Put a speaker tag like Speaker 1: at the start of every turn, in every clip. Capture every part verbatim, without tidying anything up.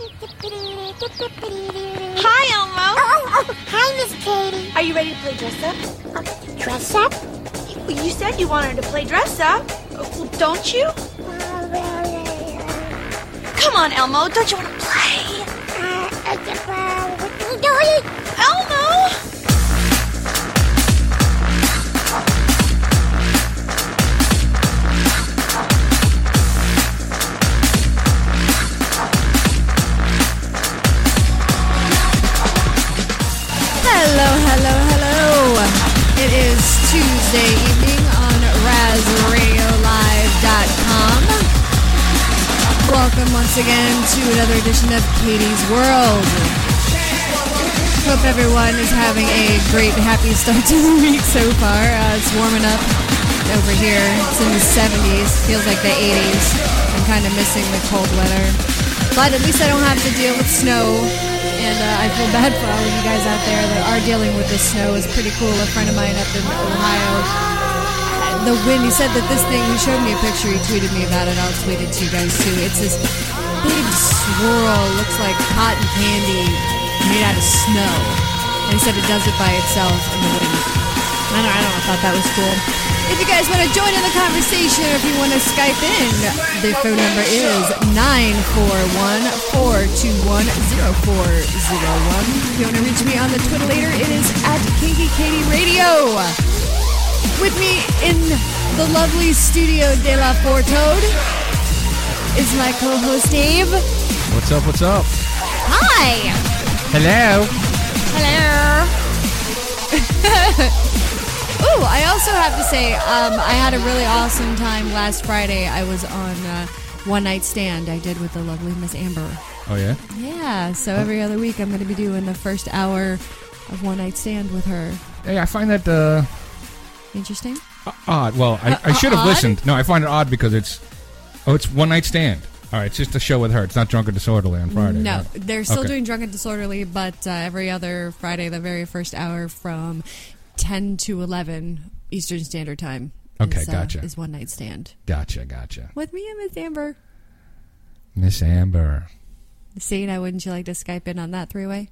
Speaker 1: Hi, Elmo.
Speaker 2: Oh, oh, oh, hi, Miss Katie.
Speaker 1: Are you ready to play dress up?
Speaker 2: Uh, dress up?
Speaker 1: You said you wanted to play dress up. Well, don't you?
Speaker 2: Uh, well, uh,
Speaker 1: Come on, Elmo. Don't you want to play?
Speaker 2: uh, uh, uh,
Speaker 1: Elmo!
Speaker 3: Hello, hello, hello. It is Tuesday evening on raz radio live dot com. Welcome once again to another edition of Katie's World. Hope everyone is having a great, happy start to the week so far. Uh, it's warming up over here. It's in the seventies. Feels like the eighties. I'm kind of missing the cold weather. But at least I don't have to deal with snow. And uh, I feel bad for all of you guys out there that are dealing with this snow. It's pretty cool. A friend of mine up in Ohio, the wind, he said that this thing, he showed me a picture, he tweeted me about it, I'll tweet it to you guys too. It's this big swirl, looks like cotton candy made out of snow. And he said it does it by itself in the wind. I don't, I don't know, I thought that was cool. If you guys want to join in the conversation, or if you want to Skype in, the phone number is nine four one, four two one, zero four zero one. If you want to reach me on the Twitter later, it is at Kinky Katie Radio. With me in the lovely Studio de la Fortode is my co-host Dave.
Speaker 4: What's up, what's up?
Speaker 3: Hi!
Speaker 4: Hello.
Speaker 3: Hello! Ooh, I also have to say, um, I had a really awesome time last Friday. I was on uh, One Night Stand I did with the lovely Miss Amber.
Speaker 4: Oh, yeah?
Speaker 3: Yeah, so every other week I'm going to be doing the first hour of One Night Stand with her.
Speaker 4: Hey, I find that uh,
Speaker 3: Interesting?
Speaker 4: odd. Well, I,
Speaker 3: Uh,
Speaker 4: I should have
Speaker 3: odd?
Speaker 4: listened. No, I find it odd because it's, oh, it's One Night Stand. All right, it's just a show with her. It's not Drunk and Disorderly on Friday.
Speaker 3: No,
Speaker 4: right?
Speaker 3: they're still
Speaker 4: Okay.
Speaker 3: doing Drunk and Disorderly, but uh, every other Friday, the very first hour from ten to eleven Eastern Standard Time.
Speaker 4: Okay,
Speaker 3: is, uh,
Speaker 4: gotcha.
Speaker 3: Is One Night Stand.
Speaker 4: Gotcha, gotcha.
Speaker 3: With me and Miss Amber.
Speaker 4: Miss Amber.
Speaker 3: See, now wouldn't you like to Skype in on that three-way?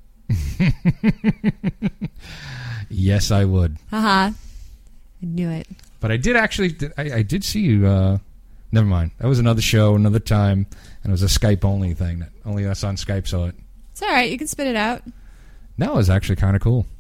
Speaker 4: Yes, I would.
Speaker 3: Haha. I knew it.
Speaker 4: But I did actually, I, I did see you, uh, never mind. That was another show, another time, and it was a Skype-only thing. That only us on Skype saw it.
Speaker 3: It's all right. You can spit it out.
Speaker 4: That was actually kind of cool.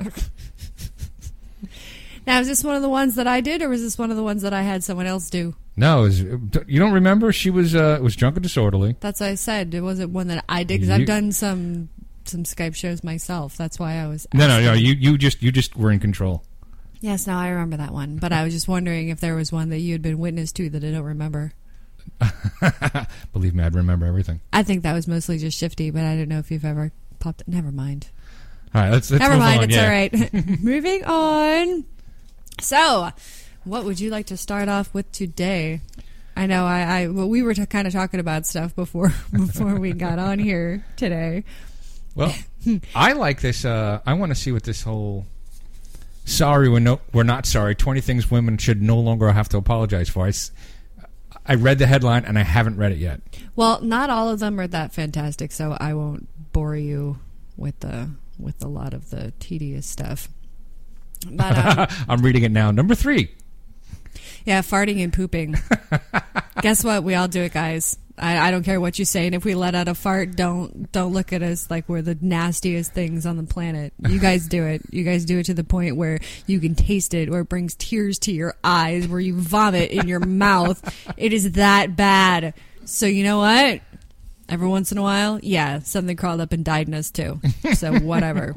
Speaker 3: Now, is this one of the ones that I did, or was this one of the ones that I had someone else do?
Speaker 4: No, it was, you don't remember? She was, uh, it was Drunk and Disorderly.
Speaker 3: That's what I said. It wasn't one that I did, because I've
Speaker 4: You-
Speaker 3: done some some Skype shows myself. That's why I was
Speaker 4: No, no, no.
Speaker 3: asking.
Speaker 4: You, you just, you just were in control.
Speaker 3: Yes, now I remember that one. But I was just wondering if there was one that you had been witness to that I don't remember.
Speaker 4: Believe me, I'd remember everything.
Speaker 3: I think that was mostly just shifty, but I don't know if you've ever popped... Never mind.
Speaker 4: All right, let's, let's
Speaker 3: Never
Speaker 4: move
Speaker 3: mind,
Speaker 4: on.
Speaker 3: it's
Speaker 4: yeah.
Speaker 3: all right. Moving on. So, what would you like to start off with today? I know I, I well, we were t- kind of talking about stuff before before we got on here today.
Speaker 4: Well, I like this. Uh, I want to see what this whole sorry we're no we're not sorry. Twenty things women should no longer have to apologize for. I, s- I read the headline and I haven't read it yet.
Speaker 3: Well, not all of them are that fantastic, so I won't bore you with the with a lot of the tedious stuff. But um,
Speaker 4: I'm reading it now. Number three.
Speaker 3: yeah, farting and pooping. Guess what? We all do it, guys. I, I don't care what you say, and if we let out a fart, don't don't look at us like we're the nastiest things on the planet. You guys do it. You guys do it to the point where you can taste it, where it brings tears to your eyes, where you vomit in your mouth. It is that bad. So you know what? Every once in a while, yeah, something crawled up and died in us too. So whatever.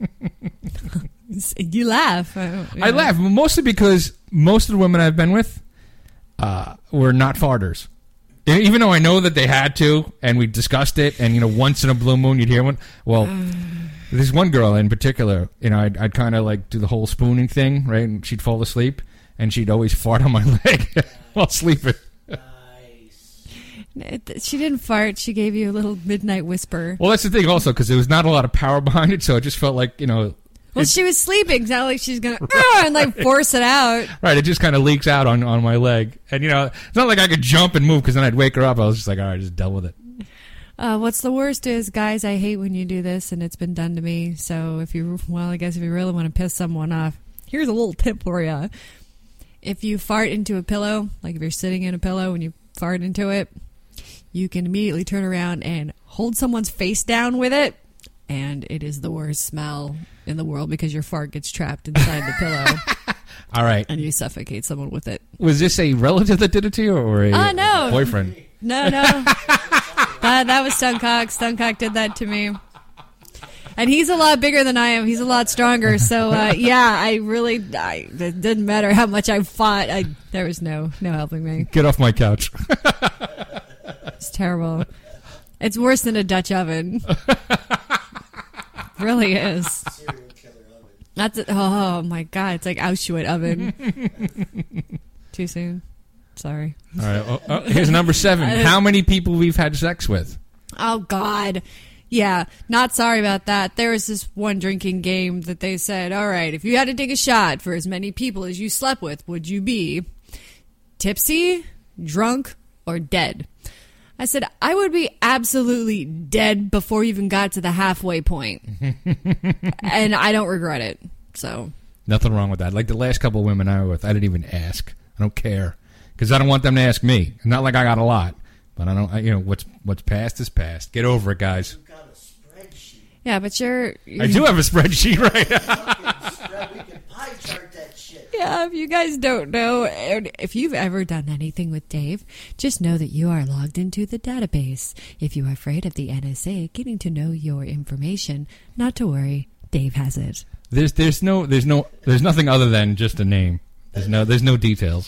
Speaker 3: You laugh. I,
Speaker 4: I laugh mostly because most of the women I've been with uh, were not farters. Even though I know that they had to, and we discussed it, and you know, once in a blue moon you'd hear one. Well, there's one girl in particular. You know, I'd, I'd kind of like do the whole spooning thing, right? And she'd fall asleep, and she'd always fart on my leg while sleeping.
Speaker 3: She didn't fart. She gave you a little midnight whisper.
Speaker 4: Well, that's the thing also, because there was not a lot of power behind it, so it just felt like, you know...
Speaker 3: Well,
Speaker 4: it,
Speaker 3: she was sleeping. It's not like she's going to and like force it out.
Speaker 4: Right, it just kind of leaks out on, on my leg. And, you know, it's not like I could jump and move, because then I'd wake her up. I was just like, all right, just deal with it.
Speaker 3: Uh, what's the worst is, guys, I hate when you do this, and it's been done to me. So if you, well, I guess if you really want to piss someone off, here's a little tip for you. If you fart into a pillow, like if you're sitting in a pillow and you fart into it, you can immediately turn around and hold someone's face down with it, and it is the worst smell in the world because your fart gets trapped inside the pillow.
Speaker 4: All right.
Speaker 3: And you suffocate someone with it.
Speaker 4: Was this a relative that did it to you or a
Speaker 3: uh, no.
Speaker 4: boyfriend?
Speaker 3: No, no. that, that was Stuncock. Stuncock did that to me. And he's a lot bigger than I am. He's a lot stronger. So, uh, yeah, I really, I, it didn't matter how much I fought. I, there was no, no helping me.
Speaker 4: Get off my couch.
Speaker 3: It's terrible. It's worse than a Dutch oven. Really is.
Speaker 5: Serial killer oven.
Speaker 3: That's it. Oh, my God. It's like Auschwitz oven. Too soon. Sorry.
Speaker 4: All right. Oh, oh, here's number seven. How many people we've had sex with?
Speaker 3: Oh, God. Yeah, not sorry about that. There was this one drinking game that they said, all right, if you had to take a shot for as many people as you slept with, would you be tipsy, drunk, or dead? I said, I would be absolutely dead before you even got to the halfway point. And I don't regret it. So
Speaker 4: Nothing wrong with that. Like the last couple of women I were with, I didn't even ask. I don't care. Because I don't want them to ask me. Not like I got a lot. But I don't, I, you know, what's what's past is past. Get over it, guys.
Speaker 5: You've got a spreadsheet.
Speaker 3: yeah, but you're, you're
Speaker 4: I do have a spreadsheet, right?
Speaker 5: Fucking spread. We can pie chart that shit.
Speaker 3: Yeah, if you guys don't know, and if you've ever done anything with Dave, just know that you are logged into the database. If you are afraid of the N S A getting to know your information, not to worry, Dave has it.
Speaker 4: There's there's no there's no there's nothing other than just a name. There's no there's no details.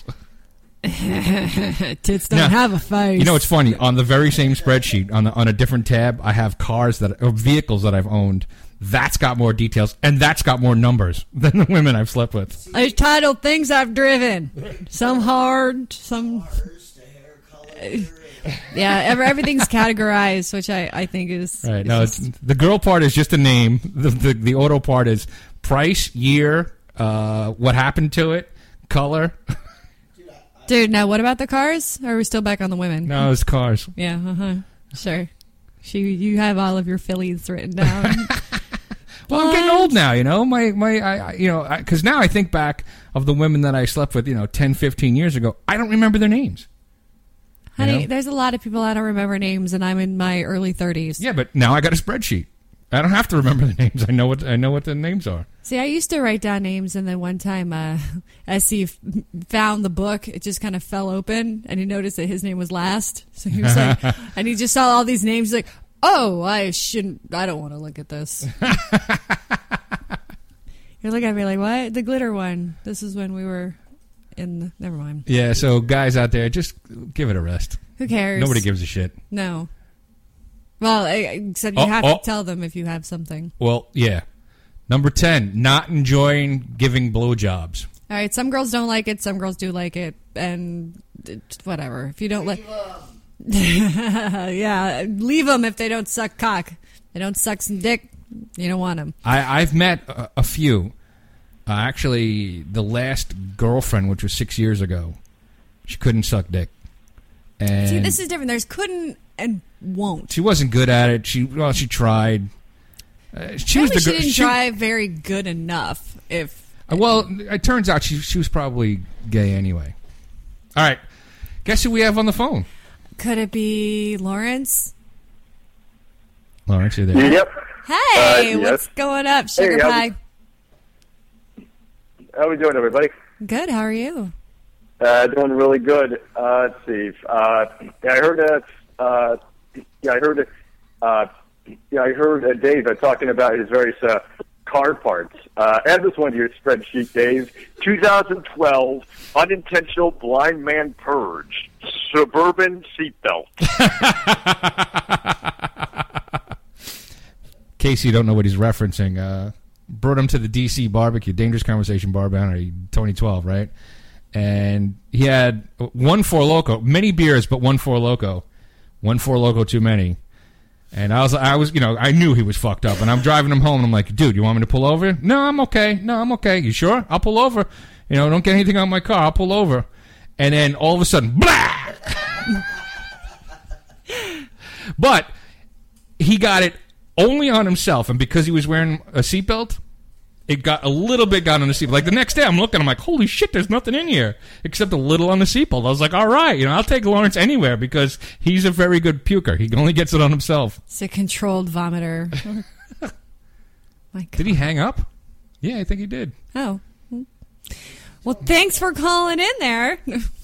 Speaker 3: Tits don't
Speaker 4: Now,
Speaker 3: have a face.
Speaker 4: You know, it's funny. On the very same spreadsheet, on the, on a different tab, I have cars that or vehicles that I've owned. That's got more details, and that's got more numbers than the women I've slept with.
Speaker 3: There's titled things I've driven. Some hard, some...
Speaker 5: Cars, the hair color.
Speaker 3: Yeah, ever, everything's categorized, which I, I think is...
Speaker 4: Right.
Speaker 3: is
Speaker 4: No,
Speaker 3: just-
Speaker 4: it's, the girl part is just a name. The, the the auto part is price, year, uh, what happened to it, color.
Speaker 3: Dude, now what about the cars? Or are we still back on the women?
Speaker 4: No, it's cars.
Speaker 3: Yeah, uh-huh. Sure. She, you have all of your fillies written down.
Speaker 4: Well, I'm getting old now, you know. My my, I, I- you know, because now I think back of the women that I slept with, you know, ten, fifteen years ago. I don't remember their names.
Speaker 3: Honey,
Speaker 4: You know?
Speaker 3: there's a lot of people I don't remember names, and I'm in my early thirties.
Speaker 4: Yeah, but now I got a spreadsheet. I don't have to remember the names. I know what I know what the names are.
Speaker 3: See, I used to write down names, and then one time, uh, as he f- found the book, it just kind of fell open, and he noticed that his name was last. So he was like, and he just saw all these names, like, oh, I shouldn't, I don't want to look at this. You're looking at me like, what? The glitter one. This is when we were in the, never mind.
Speaker 4: Yeah, so guys out there, just give it a rest.
Speaker 3: Who cares?
Speaker 4: Nobody gives a shit.
Speaker 3: No. Well, I, I said you
Speaker 4: Oh,
Speaker 3: have
Speaker 4: oh.
Speaker 3: to tell them if you have something.
Speaker 4: Well, yeah. Number ten, not enjoying giving blowjobs.
Speaker 3: All right, some girls don't like it, some girls do like it, and it's whatever. If you don't like, yeah, leave them if they don't suck cock. They don't suck some dick. You don't want them.
Speaker 4: I, I've met a, a few. Uh, actually, the last girlfriend, which was six years ago, she couldn't suck dick. And
Speaker 3: See, this is different. There's couldn't and won't.
Speaker 4: she wasn't good at it. She well, she tried. Uh, she was
Speaker 3: Probably
Speaker 4: the
Speaker 3: she
Speaker 4: girl.
Speaker 3: didn't try very good enough. If
Speaker 4: Uh, well, it turns out she she was probably gay anyway. All right, guess who we have on the phone?
Speaker 3: could it be Lawrence?
Speaker 4: Lawrence, you there?
Speaker 6: Yep.
Speaker 3: Hey,
Speaker 6: Uh, yes.
Speaker 3: what's going up, sugar
Speaker 6: Hey, how's
Speaker 3: pie?
Speaker 6: it- How we doing, everybody?
Speaker 3: Good. How are you?
Speaker 6: Uh, doing really good. Uh, let's see. Uh, yeah, I heard that. Uh, yeah, I heard. Uh, yeah, I heard uh, Dave uh, talking about his various uh, car parts. Uh, add this one to your spreadsheet, Dave. twenty twelve unintentional blind man purge. Suburban seatbelt.
Speaker 4: Casey, you don't know what he's referencing. Uh, brought him to the D C barbecue, Dangerous Conversation bar bounty, twenty twelve, right? And he had one Four Loko, many beers, but one Four Loko, one Four Loko too many. And I was, I was, you know, I knew he was fucked up. And I'm driving him home, and I'm like, dude, you want me to pull over? No, I'm okay. No, I'm okay. You sure? I'll pull over. You know, don't get anything on my car. I'll pull over. And then all of a sudden, blah! But he got it only on himself, and because he was wearing a seatbelt, it got a little bit got on the seatbelt. Like the next day, I'm looking, I'm like, holy shit, there's nothing in here except a little on the seatbelt. I was like, all right, you know, I'll take Lawrence anywhere because he's a very good puker. He only gets it on himself.
Speaker 3: It's a controlled vomiter. My God.
Speaker 4: Did he hang up? Yeah, I think he did.
Speaker 3: Oh. Well, thanks for calling in there.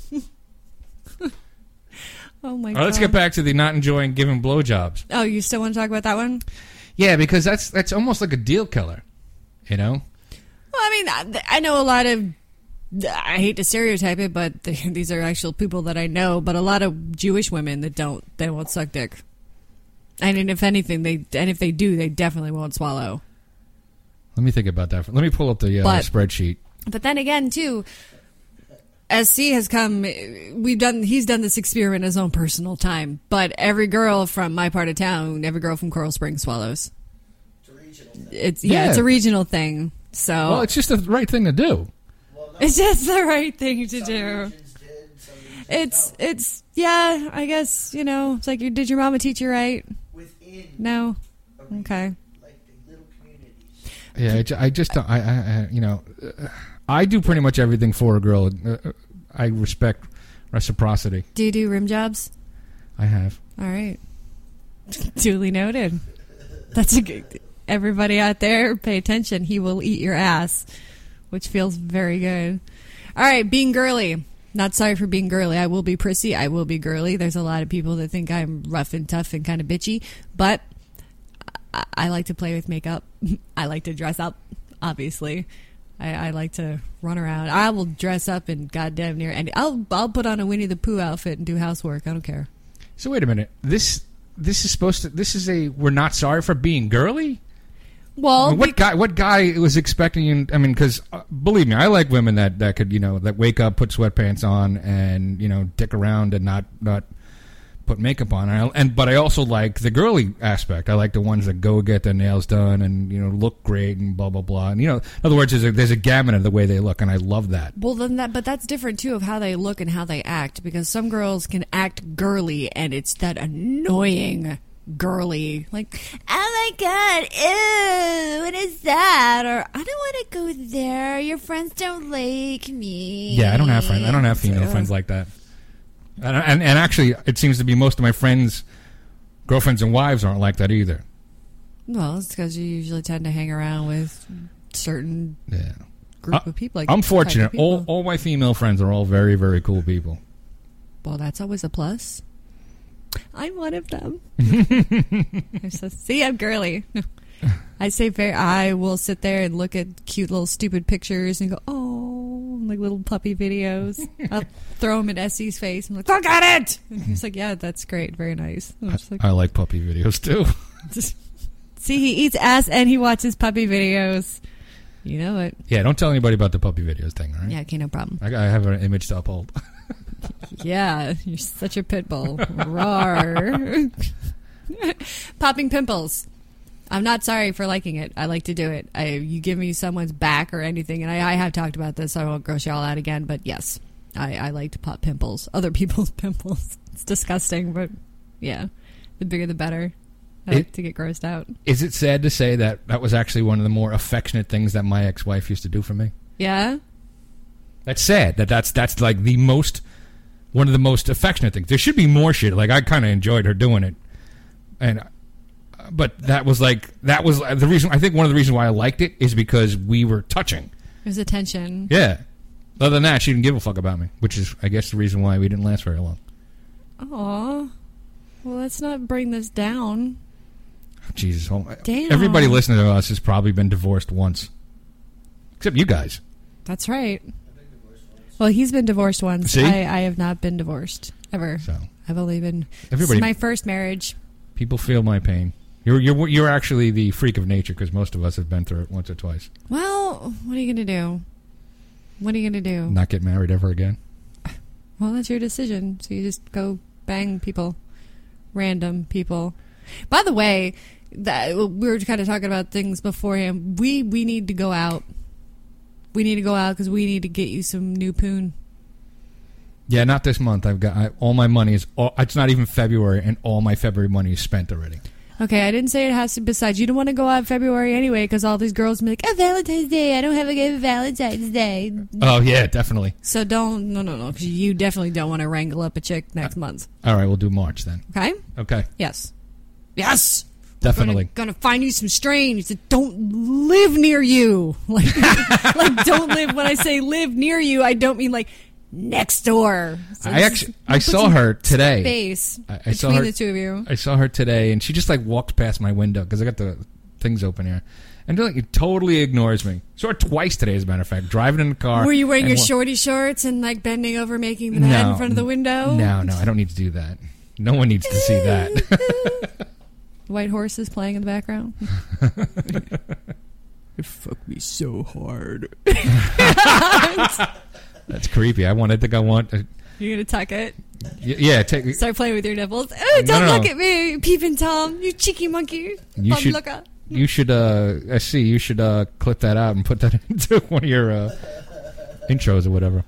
Speaker 3: Oh, my
Speaker 4: All
Speaker 3: God.
Speaker 4: right, let's get back to the not enjoying giving blowjobs.
Speaker 3: Oh, you still want to talk about that one?
Speaker 4: Yeah, because that's that's almost like a deal killer, you know?
Speaker 3: Well, I mean, I, I know a lot of, I hate to stereotype it, but they, these are actual people that I know, but a lot of Jewish women that don't, they won't suck dick. And if anything, they, and if they do, they definitely won't swallow.
Speaker 4: Let me think about that. Let me pull up the uh,
Speaker 3: But-
Speaker 4: spreadsheet.
Speaker 3: But then again, too, S C has come, we've done, he's done this experiment in his own personal time, but every girl from my part of town, every girl from Coral Springs swallows.
Speaker 5: It's a regional thing.
Speaker 3: It's, yeah,
Speaker 4: Yeah.
Speaker 3: it's a regional thing. So
Speaker 4: Well, it's just the right thing to do.
Speaker 5: Well, no,
Speaker 3: it's just the right thing to
Speaker 5: some
Speaker 3: do.
Speaker 5: regions did, some regions
Speaker 3: It's,
Speaker 5: don't.
Speaker 3: it's, yeah, I guess, you know, it's like, did your mama teach you right?
Speaker 5: Within
Speaker 3: No?
Speaker 5: a region,
Speaker 3: Okay.
Speaker 5: like the little communities.
Speaker 4: Yeah, I ju- I just don't, I, I, I you know, uh, I do pretty much everything for a girl. Uh, I respect reciprocity.
Speaker 3: Do you do rim jobs?
Speaker 4: I have.
Speaker 3: All right. Duly noted. That's a good. Everybody out there, pay attention. He will eat your ass, which feels very good. All right, being girly. Not sorry for being girly. I will be prissy. I will be girly. There's a lot of people that think I'm rough and tough and kind of bitchy, but I, I like to play with makeup. I like to dress up, obviously. I, I like to run around. I will dress up in goddamn near, and I'll I'll put on a Winnie the Pooh outfit and do housework. I don't care.
Speaker 4: So wait a minute. This this is supposed to. This is a. We're not sorry for being girly.
Speaker 3: Well,
Speaker 4: I mean, what guy? What guy was expecting you? I mean, because uh, believe me, I like women that, that could you know that wake up, put sweatpants on, and you know dick around and not not put makeup on. And, I, and but I also like the girly aspect. I like the ones that go get their nails done and you know look great and blah blah blah. And you know, in other words, there's a, there's a gamut of the way they look, and I love that.
Speaker 3: Well, then that, but that's different too of how they look and how they act, because some girls can act girly and it's that annoying girly, like, oh my god, ew, what is that? Or I don't want to go there. Your friends don't like me.
Speaker 4: Yeah, I don't have friends. I don't have female friends like that. And, and and actually, it seems to be most of my friends' girlfriends and wives aren't like that either.
Speaker 3: Well, it's because you usually tend to hang around with certain
Speaker 4: Yeah.
Speaker 3: group
Speaker 4: Uh,
Speaker 3: of people. Like
Speaker 4: I'm
Speaker 3: type of
Speaker 4: fortunate.
Speaker 3: people.
Speaker 4: All all my female friends are all very, very cool people.
Speaker 3: Well, that's always a plus. I'm one of them. I'm so, see, I'm girly. I say very. I will sit there and look at cute little stupid pictures and go, oh, like little puppy videos. I'll throw them in Essie's face. I'm like, look at it. And he's like, yeah, that's great, very nice. I'm just like,
Speaker 4: I like puppy videos too.
Speaker 3: see, he eats ass and he watches puppy videos. You know it.
Speaker 4: Yeah, don't tell anybody about the puppy videos thing, all right?
Speaker 3: Yeah, okay, no problem.
Speaker 4: I, I have an image to uphold.
Speaker 3: Yeah, you're such a pit bull. Roar. Popping pimples. I'm not sorry for liking it. I like to do it. I, you give me someone's back or anything, and I, I have talked about this, so I won't gross y'all out again, but yes, I, I like to pop pimples. Other people's pimples. It's disgusting, but yeah, the bigger the better. I
Speaker 4: It-
Speaker 3: like to get grossed out.
Speaker 4: Is it sad to say that that was actually one of the more affectionate things that my ex-wife used to do for me?
Speaker 3: Yeah?
Speaker 4: That's sad. That that's that's like the most one of the most affectionate things. There should be more shit. Like I kind of enjoyed her doing it, and uh, but that was like that was the reason. I think one of the reasons why I liked it is because we were touching.
Speaker 3: There's attention.
Speaker 4: Yeah. Other than that, she didn't give a fuck about me, which is, I guess, the reason why we didn't last very long.
Speaker 3: Aw. Well, let's not bring this down.
Speaker 4: Jesus. Oh,
Speaker 3: Damn.
Speaker 4: Everybody listening to us has probably been divorced once, except you guys.
Speaker 3: That's right. Well, he's been divorced once.
Speaker 4: See?
Speaker 3: I, I have not been divorced ever.
Speaker 4: So
Speaker 3: I've only been.
Speaker 4: Everybody-
Speaker 3: This is my first marriage.
Speaker 4: people feel my pain. You're you're you're actually the freak of nature because most of us have been through it once or twice.
Speaker 3: Well, what are you going to do? What are you going to do?
Speaker 4: Not get married ever again.
Speaker 3: Well, that's your decision. So you just go bang people, random people. By the way, that we were kind of talking about things beforehand. We we need to go out. We need to go out because we need to get you some new poon.
Speaker 4: Yeah, not this month. I've got I, all my money is. All, it's not even February, and all my February money is spent already.
Speaker 3: Okay, I didn't say it has to. Besides, you don't want to go out in February anyway because all these girls will be like, oh, Valentine's Day. I don't have a good Valentine's Day.
Speaker 4: Oh, yeah, definitely.
Speaker 3: So don't, no, no, no. 'Cause you definitely don't want to wrangle up a chick next month.
Speaker 4: All right, we'll do March then.
Speaker 3: Okay?
Speaker 4: Okay.
Speaker 3: Yes. Yes.
Speaker 4: Definitely.
Speaker 3: Gonna, gonna find you some strange that don't live near you. Like, like don't live. When I say live near you, I don't mean like next door. So
Speaker 4: I
Speaker 3: just
Speaker 4: actually, I
Speaker 3: put
Speaker 4: saw
Speaker 3: some
Speaker 4: her today.
Speaker 3: Space
Speaker 4: I, I
Speaker 3: between
Speaker 4: saw her,
Speaker 3: the two of you.
Speaker 4: I saw her today, and she just like walked past my window because I got the things open here, and like it totally ignores me. Saw her twice today, as a matter of fact, driving in the car.
Speaker 3: Were you wearing
Speaker 4: and
Speaker 3: your
Speaker 4: wa-
Speaker 3: shorty shorts and like bending over, making the mat
Speaker 4: No,
Speaker 3: in front of the window?
Speaker 4: No, no, I don't need to do that. No one needs to see that.
Speaker 3: White horses playing in the background. It fucked me so hard.
Speaker 4: That's creepy. I want. I think I want. Uh,
Speaker 3: You're gonna tuck it.
Speaker 4: y- yeah, take.
Speaker 3: Start playing with your nipples. Oh, don't
Speaker 4: No, no,
Speaker 3: look
Speaker 4: no.
Speaker 3: at me, peeping Tom. You cheeky monkey.
Speaker 4: You
Speaker 3: Bum
Speaker 4: should.
Speaker 3: looker.
Speaker 4: You should. Uh, I see. You should uh, clip that out and put that into one of your uh, intros or whatever.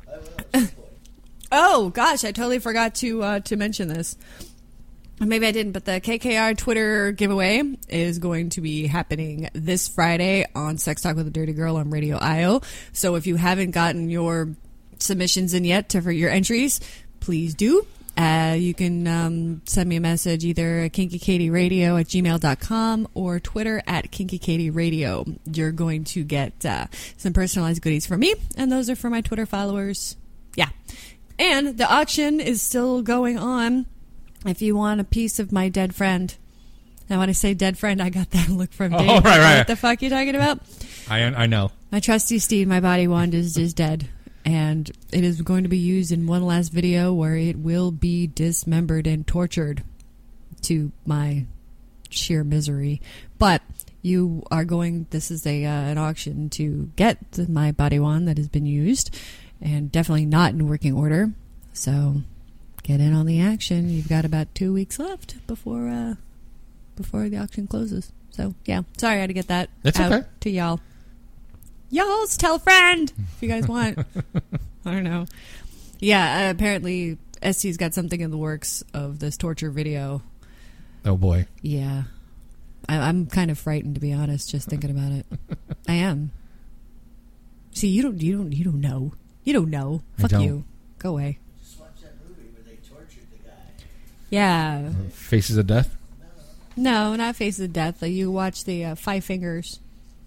Speaker 3: Oh gosh, I totally forgot to uh, to mention this. Maybe I didn't, but the K K R Twitter giveaway is going to be happening this Friday on Sex Talk with a Dirty Girl on Radio I O. So if you haven't gotten your submissions in yet to, for your entries, please do. Uh, you can um, send me a message either at kinkykatieradio at gmail dot com or Twitter at kinkykatieradio. You're going to get uh, some personalized goodies from me, and those are for my Twitter followers. Yeah. And the auction is still going on. If you want a piece of my dead friend. Now, when I say dead friend, I got that look from
Speaker 4: Oh,
Speaker 3: Dave.
Speaker 4: right, right.
Speaker 3: What the fuck you talking about?
Speaker 4: I I know.
Speaker 3: My trusty steed, my body wand, is, is dead. And it is going to be used in one last video where it will be dismembered and tortured to my sheer misery. But you are going, this is a uh, an auction to get the, my body wand that has been used and definitely not in working order. So get in on the action. You've got about two weeks left before uh, before the auction closes. So, yeah. Sorry I had to get that
Speaker 4: That's
Speaker 3: out
Speaker 4: okay.
Speaker 3: to y'all. Y'all's tell a friend if you guys want. I don't know. Yeah, uh, apparently S T's got something in the works of this torture video.
Speaker 4: Oh boy.
Speaker 3: Yeah. I, I'm kind of frightened, to be honest, just thinking about it. I am. See, you don't, you don't, you don't know. You don't know.
Speaker 4: I
Speaker 3: Fuck
Speaker 4: don't.
Speaker 3: you. Go away.
Speaker 5: Just watch that movie where they tortured the guy.
Speaker 3: Yeah.
Speaker 4: Faces of Death.
Speaker 3: No, not Face of Death. Uh, You watch the uh, Five Fingers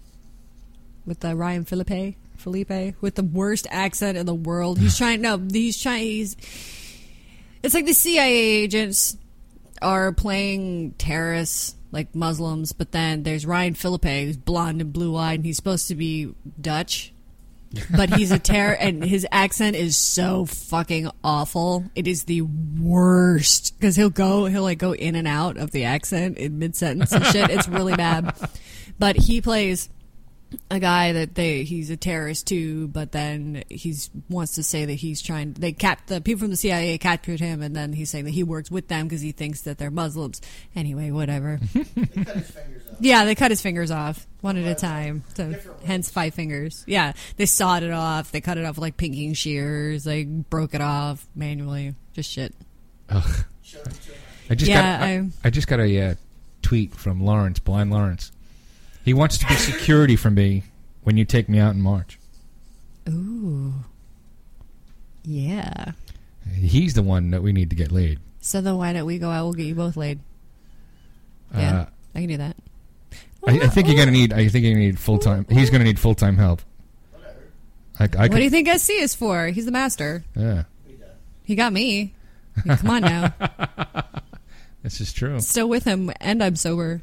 Speaker 3: with uh, Ryan Felipe, Felipe, with the worst accent in the world. He's trying. No, he's trying. He's. It's like the C I A agents are playing terrorists, like Muslims, but then there's Ryan Felipe, who's blonde and blue-eyed, and he's supposed to be Dutch. But he's a terror, and his accent is so fucking awful. It is the worst because he'll go, he'll like go in and out of the accent in mid sentence and shit. It's really bad. But he plays a guy that they he's a terrorist too, but then he's wants to say that he's trying. They cap the people from the C I A captured him, and then he's saying that he works with them because he thinks that they're Muslims. Anyway, whatever.
Speaker 5: They cut his fingers off.
Speaker 3: Yeah, they cut his fingers off one at a time. So hence five fingers. Yeah, they sawed it off. They cut it off with like pinking shears. They broke it off manually. Just shit.
Speaker 4: Ugh.
Speaker 5: Showed it to him.
Speaker 4: I just
Speaker 3: Yeah,
Speaker 4: got. I,
Speaker 3: I-
Speaker 4: I just got a uh, tweet from Lawrence, Blind Lawrence. He wants to be security for me when you take me out in March.
Speaker 3: Ooh. Yeah.
Speaker 4: He's the one that we need to get laid.
Speaker 3: So then why don't we go out? We'll get you both laid. Yeah,
Speaker 4: Uh,
Speaker 3: I can do that.
Speaker 4: I, I think you're gonna need. I think you need full time. He's gonna need full time help. I, I
Speaker 3: What
Speaker 4: could,
Speaker 3: do you think S C is for? He's the master.
Speaker 4: Yeah,
Speaker 3: He got me. Come on now.
Speaker 4: this is true.
Speaker 3: Still with him, and I'm sober.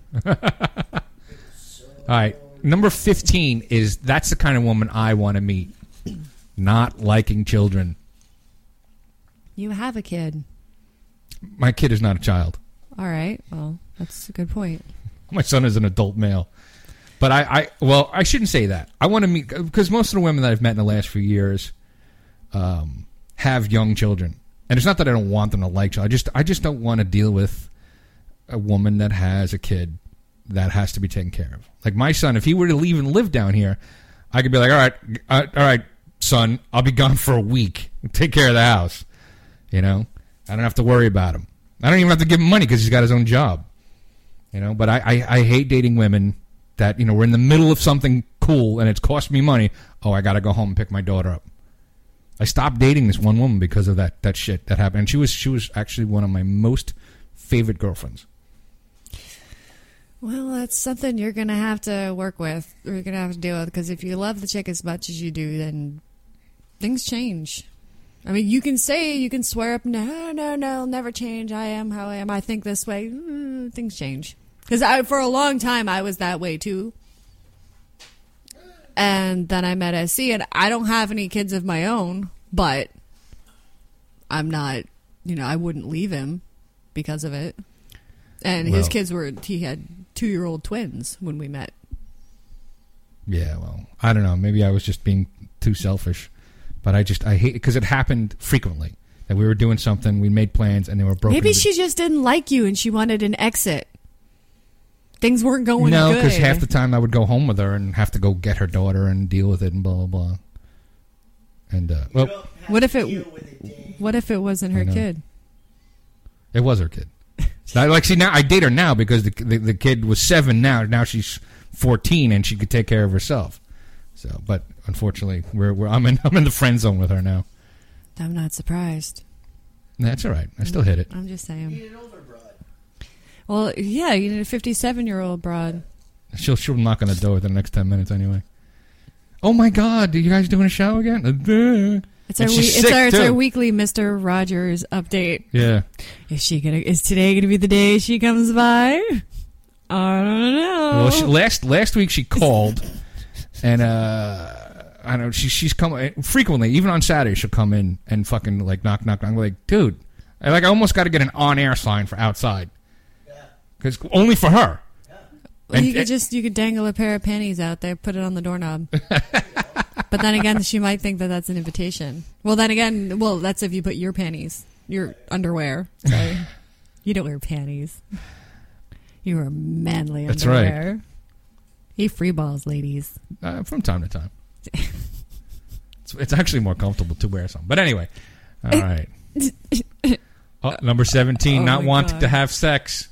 Speaker 4: All right, number fifteen is that's the kind of woman I want to meet. Not liking children.
Speaker 3: You have a kid.
Speaker 4: My kid is not a child.
Speaker 3: All right. Well, that's a good point.
Speaker 4: My son is an adult male. But I, I well, I shouldn't say that. I want to meet, because most of the women that I've met in the last few years um, have young children. And it's not that I don't want them to like children. I just, I just don't want to deal with a woman that has a kid that has to be taken care of. Like my son, if he were to leave and live down here, I could be like, all right, uh, all right, son, I'll be gone for a week. Take care of the house. You know? I don't have to worry about him. I don't even have to give him money because he's got his own job. You know, but I, I, I hate dating women that, you know, we're in the middle of something cool and it's cost me money. Oh, I got to go home and pick my daughter up. I stopped dating this one woman because of that, that shit that happened. And she was she was actually one of my most favorite girlfriends.
Speaker 3: Well, that's something you're going to have to work with. Or you're going to have to deal with. Because if you love the chick as much as you do, then things change. I mean, you can say, you can swear up, no, no, no, I'll never change. I am how I am. I think this way. Mm, things change. Because I, for a long time, I was that way, too. And then I met S C, and I don't have any kids of my own, but I'm not, you know, I wouldn't leave him because of it. And
Speaker 4: well,
Speaker 3: his kids were, he had two-year-old twins when we met.
Speaker 4: Yeah, well, I don't know. Maybe I was just being too selfish. But I just, I hate it because it happened frequently. That we were doing something, we made plans, and they were broken.
Speaker 3: Maybe she just didn't like you and she wanted an exit. Things weren't going
Speaker 4: no,
Speaker 3: good.
Speaker 4: No, because half the time I would go home with her and have to go get her daughter and deal with it and blah, blah, blah. And, uh, well.
Speaker 3: What if it, what if it wasn't her kid?
Speaker 4: It was her kid. I, like, see, now I date her now because the, the the kid was seven now. Now she's fourteen and she could take care of herself. So, but unfortunately, we're, we're I'm in I'm in the friend zone with her now.
Speaker 3: I'm not surprised.
Speaker 4: That's all right. I still hit it.
Speaker 3: I'm just saying.
Speaker 5: You need an older broad.
Speaker 3: Well, yeah, you need a fifty-seven-year-old broad.
Speaker 4: She'll she'll knock on the door within the next ten minutes anyway. Oh my God! Are you guys doing a show again?
Speaker 3: It's our, we, it's, our, it's our weekly Mister Rogers update.
Speaker 4: Yeah.
Speaker 3: Is she gonna? Is today gonna be the day she comes by? I don't know.
Speaker 4: Well, she, last last week she called, and uh, I don't know she she's come frequently, even on Saturday she'll come in and fucking like knock knock. I'm like, dude, I like I almost got to get an on air sign for outside, because yeah. only for her.
Speaker 3: Yeah. Well, and, you could and, just you could dangle a pair of panties out there, put it on the doorknob. But then again, she might think that that's an invitation. Well, then again, well, that's if you put your panties, your underwear. So you don't wear panties. You wear manly
Speaker 4: that's
Speaker 3: underwear.
Speaker 4: Right.
Speaker 3: He free balls, ladies.
Speaker 4: Uh, from time to time. it's, it's actually more comfortable to wear some. But anyway, all right. Oh, number seventeen, oh not wanting God. to have sex.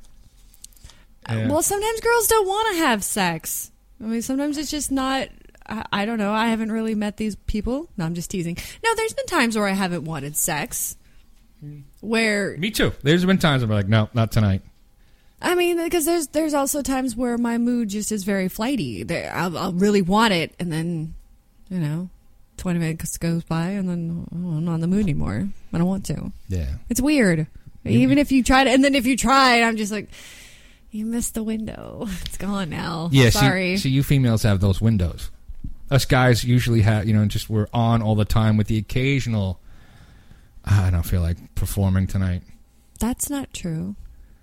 Speaker 4: Yeah.
Speaker 3: Well, sometimes girls don't want to have sex. I mean, sometimes it's just not... I don't know. I haven't really met these people. No, I'm just teasing. No, there's been times where I haven't wanted sex. Where
Speaker 4: me too. There's been times where I'm like, no, not tonight.
Speaker 3: I mean, because there's there's also times where my mood just is very flighty. I'll, I'll really want it, and then, you know, twenty minutes goes by, and then oh, I'm not in the mood anymore. I don't want to.
Speaker 4: Yeah,
Speaker 3: it's weird. You, Even if you try to, and then if you try, I'm just like, you missed the window. It's gone now.
Speaker 4: Yeah,
Speaker 3: sorry.
Speaker 4: See, see, you females have those windows. Us guys usually have, you know, just we're on all the time with the occasional, I don't feel like performing tonight.
Speaker 3: That's not true.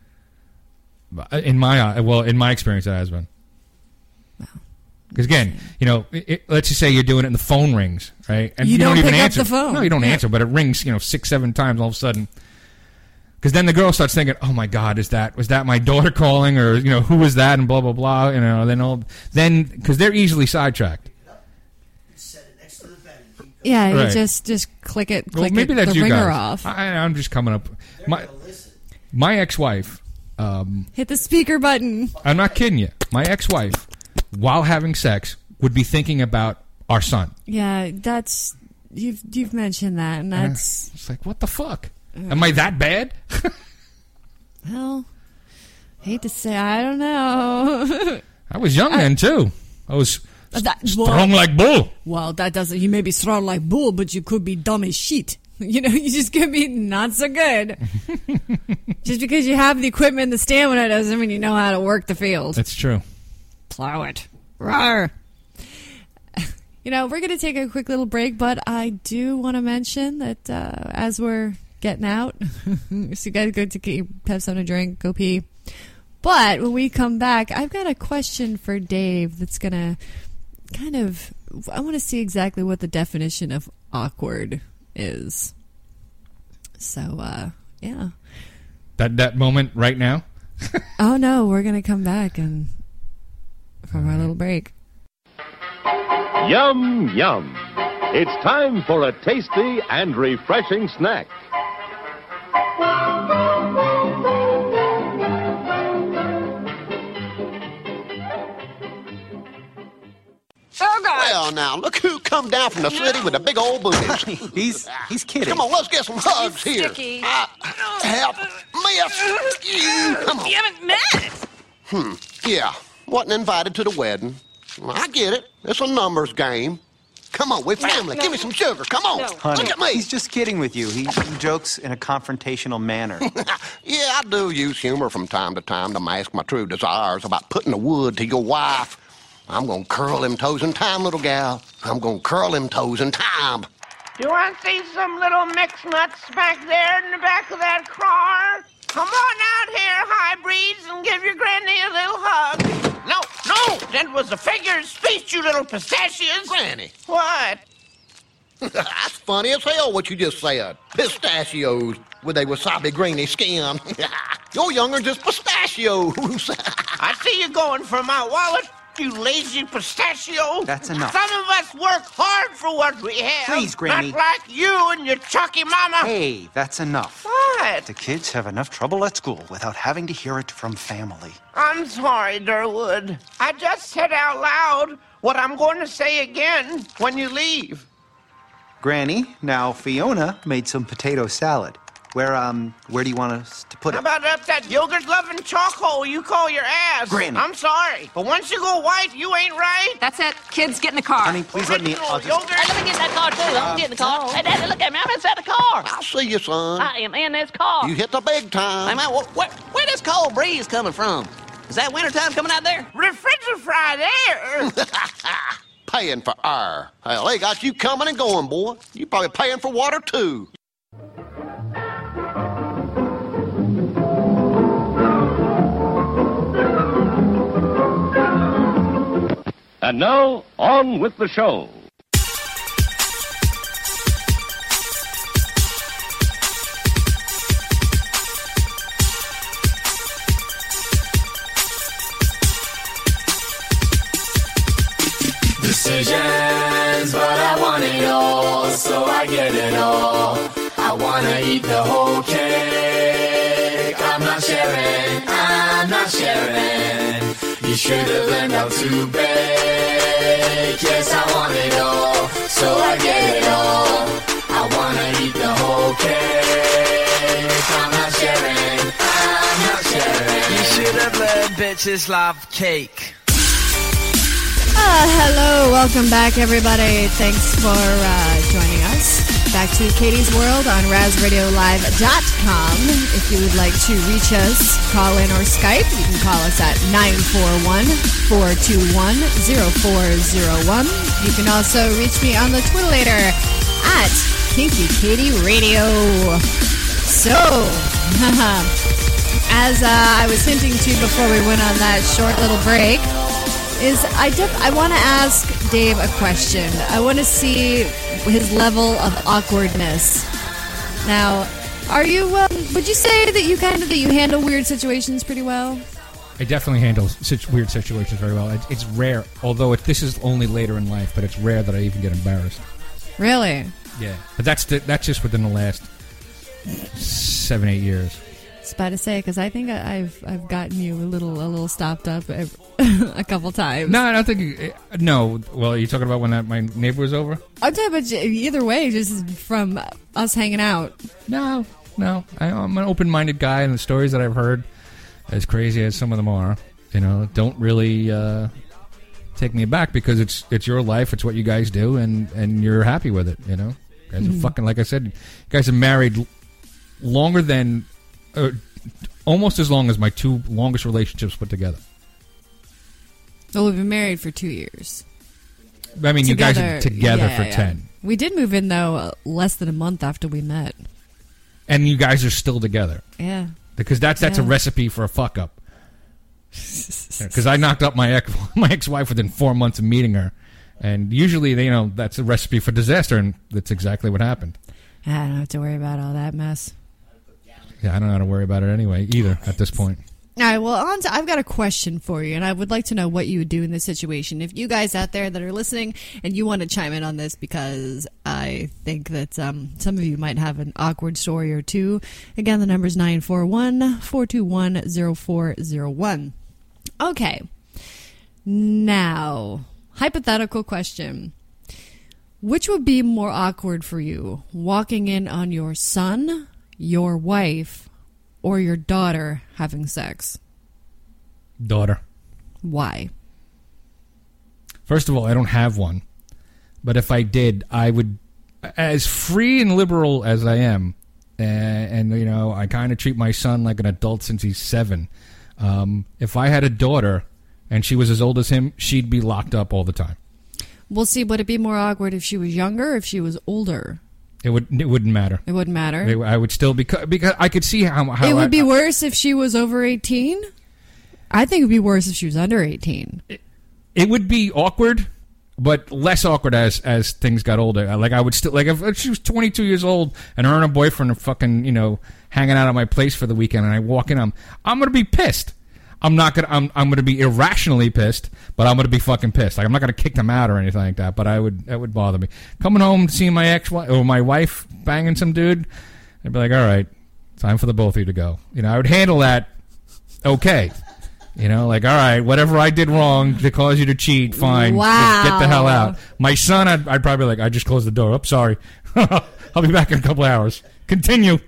Speaker 4: In my, well, in my experience, it has been.
Speaker 3: Well,
Speaker 4: because again, you know, it, it, let's just say you're doing it and the phone rings, right? And
Speaker 3: you,
Speaker 4: you
Speaker 3: don't,
Speaker 4: don't even
Speaker 3: pick
Speaker 4: answer
Speaker 3: up the phone.
Speaker 4: No, you don't
Speaker 3: yeah.
Speaker 4: answer, but it rings, you know, six, seven times all of a sudden. Because then the girl starts thinking, "Oh my God, is that was that my daughter calling, or you know, who was that?" And blah blah blah. You know, then all then because they're easily sidetracked.
Speaker 3: Yeah, you
Speaker 4: right.
Speaker 3: just just click it, click
Speaker 4: well, maybe
Speaker 3: it,
Speaker 4: that's
Speaker 3: the
Speaker 4: you
Speaker 3: ringer
Speaker 4: guys.
Speaker 3: off.
Speaker 4: I, I'm just coming up. My my ex-wife. Um,
Speaker 3: Hit the speaker button.
Speaker 4: I'm not kidding you. My ex-wife, while having sex, would be thinking about our son.
Speaker 3: Yeah, that's you've you've mentioned that, and that's
Speaker 4: uh, it's like, what the fuck? Uh, Am I that bad?
Speaker 3: Well, hate to say, I don't know.
Speaker 4: I was young I, then too. I was
Speaker 3: that,
Speaker 4: strong
Speaker 3: well,
Speaker 4: like bull.
Speaker 3: Well, that doesn't. You may be strong like bull, but you could be dumb as shit. You know, you just could be not so good. Just because you have the equipment and the stamina doesn't mean you know how to work the field.
Speaker 4: That's true.
Speaker 3: Plow it. Rawr. You know, we're going to take a quick little break, but I do want to mention that uh, as we're getting out, so you guys go to get, have something to drink, go pee. But when we come back, I've got a question for Dave that's going to kind of, I want to see exactly what the definition of awkward is. So, uh, yeah.
Speaker 4: That that moment right now?
Speaker 3: Oh, no, we're going to come back and from our little break.
Speaker 7: Yum, yum. It's time for a tasty and refreshing snack.
Speaker 8: Oh, now, look who come down from the city with the big old booties.
Speaker 9: he's he's kidding.
Speaker 8: Come on, let's get some hugs here.
Speaker 10: Sticky.
Speaker 8: Uh, help. Miss. You. Come on.
Speaker 10: You haven't met.
Speaker 8: Hmm. Yeah. Wasn't invited to the wedding. I get it. It's a numbers game. Come on, we're family.
Speaker 10: No, no.
Speaker 8: Give me some sugar. Come on.
Speaker 10: No.
Speaker 9: Honey,
Speaker 8: Look at me.
Speaker 9: he's just kidding with you. He, he jokes in a confrontational manner.
Speaker 8: Yeah, I do use humor from time to time to mask my true desires about putting the wood to your wife. I'm gonna curl them toes in time, little gal. I'm gonna curl them toes in time.
Speaker 11: Do I see some little mixed nuts back there in the back of that car? Come on out here, hybrids, and give your granny a little hug. No, no, that was a figure of speech, you little pistachios.
Speaker 8: Granny.
Speaker 11: What?
Speaker 8: That's funny as hell what you just said. Pistachios with a wasabi greeny skin. You're younger than just pistachios.
Speaker 11: I see you going for my wallet, you lazy pistachio.
Speaker 9: That's enough.
Speaker 11: Some of us work hard for what we have.
Speaker 9: Please, Granny.
Speaker 11: Not like you and your chucky mama.
Speaker 9: Hey, that's enough.
Speaker 11: What?
Speaker 9: The kids have enough trouble at school without having to hear it from family.
Speaker 11: I'm sorry, Durwood. I just said out loud what I'm going to say again when you leave.
Speaker 9: Granny, now Fiona made some potato salad. Where, um, where do you want us to put
Speaker 11: How
Speaker 9: it?
Speaker 11: about up that yogurt-loving chalk hole you call your ass?
Speaker 9: Granny.
Speaker 11: I'm sorry, but once you go white, you ain't right.
Speaker 10: That's it. Kids, get in the car.
Speaker 9: Honey, please let me... I'll just...
Speaker 11: Yogurt.
Speaker 10: Hey, let me get in that car, too. I'm gonna get in the car. Hey, Daddy, look at me. I'm inside the car.
Speaker 8: I'll see you, son.
Speaker 10: I am in this car.
Speaker 8: You hit the big time.
Speaker 12: Hey, man, wh- where, where this cold breeze coming from? Is that wintertime coming out there?
Speaker 11: Refrigerator air.
Speaker 8: Paying for air. Hell, they got you coming and going, boy. You probably paying for water, too.
Speaker 7: And now, on with the show.
Speaker 13: Decisions, but I want it all, so I get it all. I wanna eat the whole cake. I'm not sharing, I'm not sharing. You should have learned how to bake. Yes, I want it all, so I get it all. I wanna eat the whole cake. I'm not sharing, I'm not sharing.
Speaker 14: You should have learned bitches love cake.
Speaker 3: Uh, hello, welcome back, everybody. Thanks for uh, joining us. Back to Katie's World on raz radio live dot com. If you would like to reach us, call in or Skype, you can call us at nine four one, four two one, zero four zero one. You can also reach me on the Twitter at Kinky Katie Radio. So, as uh, I was hinting to before we went on that short little break, is I def- I want to ask Dave a question. I want to see his level of awkwardness. Now, are you? Um, would you say that you kind of that you handle weird situations pretty well?
Speaker 4: I definitely handle such weird situations very well. It, it's rare, although it, this is only later in life, but it's rare that I even get embarrassed.
Speaker 3: Really?
Speaker 4: Yeah, but that's the, that's just within the last seven, eight years.
Speaker 3: It's about to say because I think I, I've I've gotten you a little a little stopped up a couple times.
Speaker 4: No, I don't think. No, well, are you talking about when that my neighbor was over?
Speaker 3: I'm talking about either way, just from us hanging out.
Speaker 4: No, no, I, I'm an open-minded guy, and the stories that I've heard, as crazy as some of them are, you know, don't really uh, take me aback because it's it's your life, it's what you guys do, and, and you're happy with it. You know, you guys
Speaker 3: Mm-hmm.
Speaker 4: are fucking like I said, you guys are married l- longer than. Uh, almost as long as my two longest relationships put together.
Speaker 3: Well, we've been married for two years.
Speaker 4: I mean,
Speaker 3: Together,
Speaker 4: you guys are together
Speaker 3: yeah,
Speaker 4: for
Speaker 3: yeah.
Speaker 4: ten.
Speaker 3: We did move in, though, uh, less than a month after we met.
Speaker 4: And you guys are still together.
Speaker 3: Yeah.
Speaker 4: Because that's that's
Speaker 3: Yeah.
Speaker 4: a recipe for a fuck-up. Because I knocked up my ex, my ex-wife within four months of meeting her. And usually, you know, that's a recipe for disaster, and that's exactly what happened.
Speaker 3: I don't have to worry about all that mess.
Speaker 4: Yeah, I don't know how to worry about it anyway, either, at this point.
Speaker 3: All right, well, on to, I've got a question for you, and I would like to know what you would do in this situation. If you guys out there that are listening and you want to chime in on this, because I think that um, some of you might have an awkward story or two. Again, the number is nine four one, four two one, zero four zero one. Okay. Now, hypothetical question. Which would be more awkward for you? Walking in on your son, your wife, or your daughter having sex?
Speaker 4: Daughter.
Speaker 3: Why?
Speaker 4: First of all, I don't have one. But if I did, I would, as free and liberal as I am, and, and you know, I kind of treat my son like an adult since he's seven. Um, if I had a daughter and she was as old as him, she'd be locked up all the time.
Speaker 3: We'll see. Would it be more awkward if she was younger or if she was older?
Speaker 4: It would. It wouldn't matter.
Speaker 3: It wouldn't matter.
Speaker 4: It, I would still because because I could see how. how
Speaker 3: it would
Speaker 4: I,
Speaker 3: be worse if she was over eighteen. I think it would be worse if she was under eighteen.
Speaker 4: It, it would be awkward, but less awkward as as things got older. Like I would still like if, if she was twenty-two years old and her and her boyfriend are fucking you know hanging out at my place for the weekend, and I walk in, I'm I'm gonna be pissed. I'm not gonna. I'm. I'm gonna be irrationally pissed, but I'm gonna be fucking pissed. Like I'm not gonna kick them out or anything like that. But I would. That would bother me. Coming home, seeing my ex or my wife banging some dude, I'd be like, all right, time for the both of you to go. You know, I would handle that. Okay. You know, like all right, whatever I did wrong to cause you to cheat, fine.
Speaker 3: Wow.
Speaker 4: Just get the hell out. My son, I'd, I'd probably be like, I just closed the door. Oh, sorry. I'll be back in a couple hours. Continue.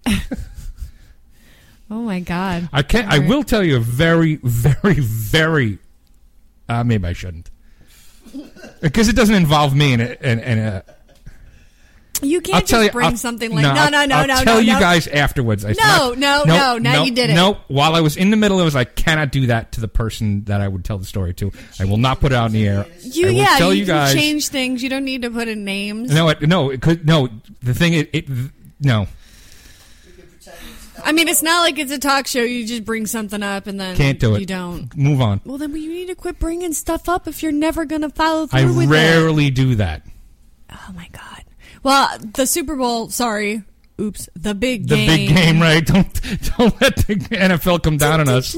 Speaker 3: Oh my God!
Speaker 4: I can't. I will tell you a very, very, very. Uh, maybe I shouldn't, because it doesn't involve me in it. And, and uh,
Speaker 3: you can't
Speaker 4: I'll
Speaker 3: just
Speaker 4: tell you,
Speaker 3: bring
Speaker 4: I'll,
Speaker 3: something like
Speaker 4: no,
Speaker 3: no, no, no,
Speaker 4: I'll
Speaker 3: no.
Speaker 4: I'll tell
Speaker 3: no,
Speaker 4: you
Speaker 3: no.
Speaker 4: guys afterwards. I,
Speaker 3: No,
Speaker 4: not,
Speaker 3: no,
Speaker 4: no,
Speaker 3: no, now you did it.
Speaker 4: No, while I was in the middle, it was like, cannot do that to the person that I would tell the story to. I will not put it out in the air.
Speaker 3: You,
Speaker 4: I will
Speaker 3: yeah,
Speaker 4: tell
Speaker 3: you,
Speaker 4: you
Speaker 3: can
Speaker 4: guys.
Speaker 3: change things. You don't need to put in names.
Speaker 4: No, it, no, it could no. The thing, it, it no.
Speaker 3: I mean, it's not like it's a talk show. You just bring something up and then
Speaker 4: Can't do it.
Speaker 3: You don't.
Speaker 4: Move on.
Speaker 3: Well, then you need to quit bringing stuff up if you're never going to follow through
Speaker 4: I
Speaker 3: with it.
Speaker 4: rarely do that.
Speaker 3: Oh, my God. Well, the Super Bowl, sorry. Oops. The big
Speaker 4: The
Speaker 3: game.
Speaker 4: big game, right? Don't don't let the N F L come down on us.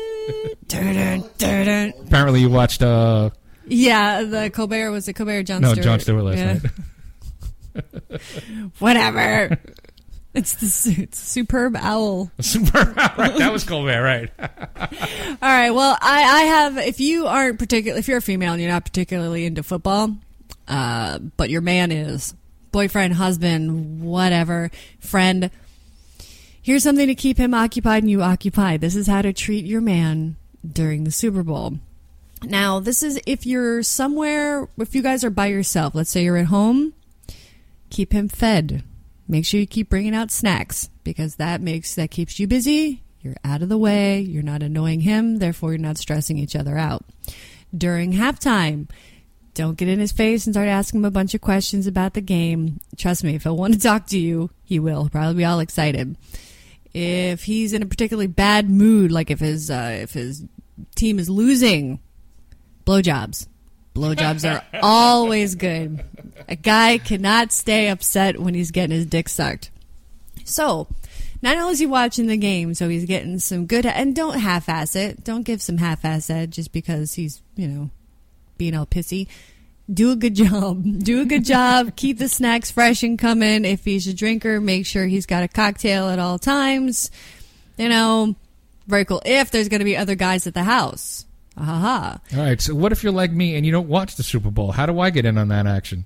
Speaker 4: Apparently, you watched. Uh,
Speaker 3: yeah, the Colbert. Was it Colbert or Jon
Speaker 4: no,
Speaker 3: Stewart?
Speaker 4: Jon Stewart last
Speaker 3: Yeah.
Speaker 4: night.
Speaker 3: Whatever. It's the, it's the Superb Owl.
Speaker 4: Superb Owl. Right, that was Colbert, right?
Speaker 3: All right. Well, I, I have. If you aren't particular, if you're a female and you're not particularly into football, uh, but your man is, boyfriend, husband, whatever, friend, here's something to keep him occupied and you occupied. This is how to treat your man during the Super Bowl. Now, this is if you're somewhere, if you guys are by yourself. Let's say you're at home. Keep him fed. Make sure you keep bringing out snacks because that makes that keeps you busy. You're out of the way. You're not annoying him. Therefore, you're not stressing each other out. During halftime, don't get in his face and start asking him a bunch of questions about the game. Trust me, if he'll want to talk to you, he will. He'll probably be all excited. If he's in a particularly bad mood, like if his uh, if his team is losing, blowjobs. Blowjobs are always good. A guy cannot stay upset when he's getting his dick sucked. So, not only is he watching the game, so he's getting some good... And don't half-ass it. Don't give some half-ass it just because he's, you know, being all pissy. Do a good job. Do a good job. Keep the snacks fresh and coming. If he's a drinker, make sure he's got a cocktail at all times. You know, very cool. If there's going to be other guys at the house. Aha.
Speaker 4: All right, so what if you're like me and you don't watch the Super Bowl? How do I get in on that action?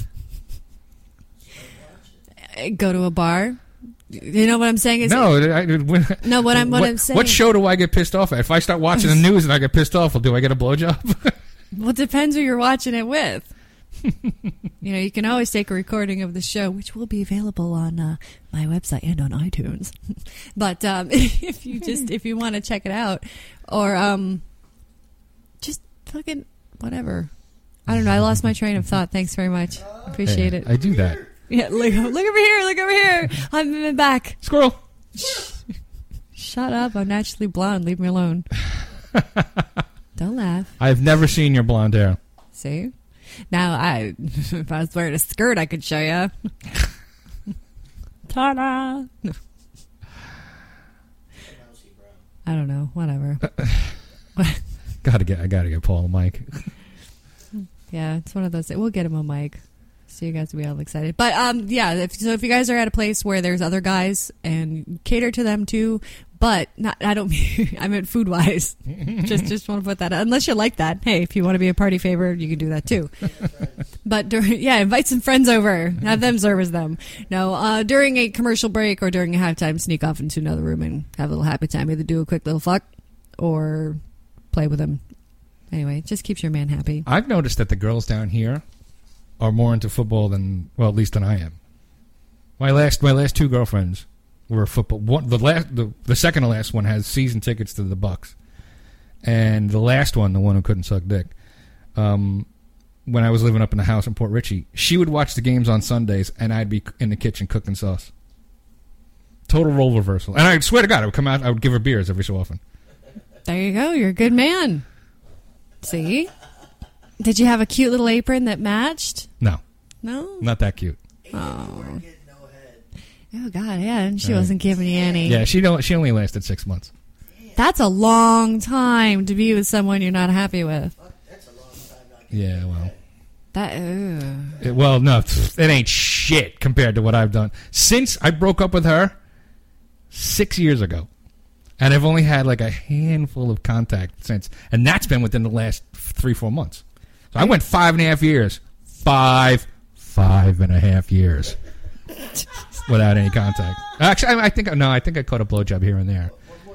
Speaker 3: Go to a bar. You know what I'm saying? Is
Speaker 4: no,
Speaker 3: it,
Speaker 4: I, when,
Speaker 3: no. What I'm what,
Speaker 4: what
Speaker 3: I'm saying.
Speaker 4: What show do I get pissed off at? If I start watching the news and I get pissed off, well, do I get a blowjob?
Speaker 3: Well, it depends who you're watching it with. You know, you can always take a recording of the show, which will be available on uh, my website and on iTunes. But um, if you just if you want to check it out, or um. Just fucking whatever. I don't know. I lost my train of thought. Thanks very much. Appreciate
Speaker 4: hey,
Speaker 3: it.
Speaker 4: I do that.
Speaker 3: Yeah, look, look over here. Look over here. I'm back.
Speaker 4: Squirrel.
Speaker 3: Shut up. I'm naturally blonde. Leave me alone. Don't laugh.
Speaker 4: I've never seen your blonde hair.
Speaker 3: See? Now, I if I was wearing a skirt, I could show you. Ta-da! I don't know. Whatever. What?
Speaker 4: Gotta get. I gotta get Paul a mic.
Speaker 3: Yeah, it's one of those. We'll get him a mic, so you guys will be all excited. But um, yeah. If, so if you guys are at a place where there's other guys and cater to them too, but not. I don't. mean I meant food wise. just just want to put that out. Unless you like that. Hey, if you want to be a party favor, you can do that too. But during, yeah, invite some friends over. Have them service them. No, uh, during a commercial break or during a halftime, sneak off into another room and have a little happy time. Either do a quick little fuck or play with them. Anyway, it just keeps your man happy.
Speaker 4: I've noticed that the girls down here are more into football than, well, at least than I am. My last, my last two girlfriends were football. One, the last, the, the second to last one has season tickets to the Bucks, and the last one, the one who couldn't suck dick, um, when I was living up in the house in Port Richey, she would watch the games on Sundays, and I'd be in the kitchen cooking sauce. Total role reversal. And I swear to God, I would come out, I would give her beers every so often.
Speaker 3: There you go. You're a good man. See? Did you have a cute little apron that matched?
Speaker 4: No.
Speaker 3: No?
Speaker 4: Not that cute.
Speaker 3: Oh. Oh, God, yeah. And she
Speaker 4: Right.
Speaker 3: wasn't giving you any.
Speaker 4: Yeah, she don't, she only lasted six months.
Speaker 3: That's a long time to be with someone you're not happy with.
Speaker 4: Yeah, well.
Speaker 3: That, ooh.
Speaker 4: It, well, no, it ain't shit compared to what I've done. Since I broke up with her six years ago. And I've only had like a handful of contact since. And that's been within the last three, four months. So I went five and a half years. Five, five and a half years. Without any contact. Actually, I, I think, no, I think I caught a blowjob here and there.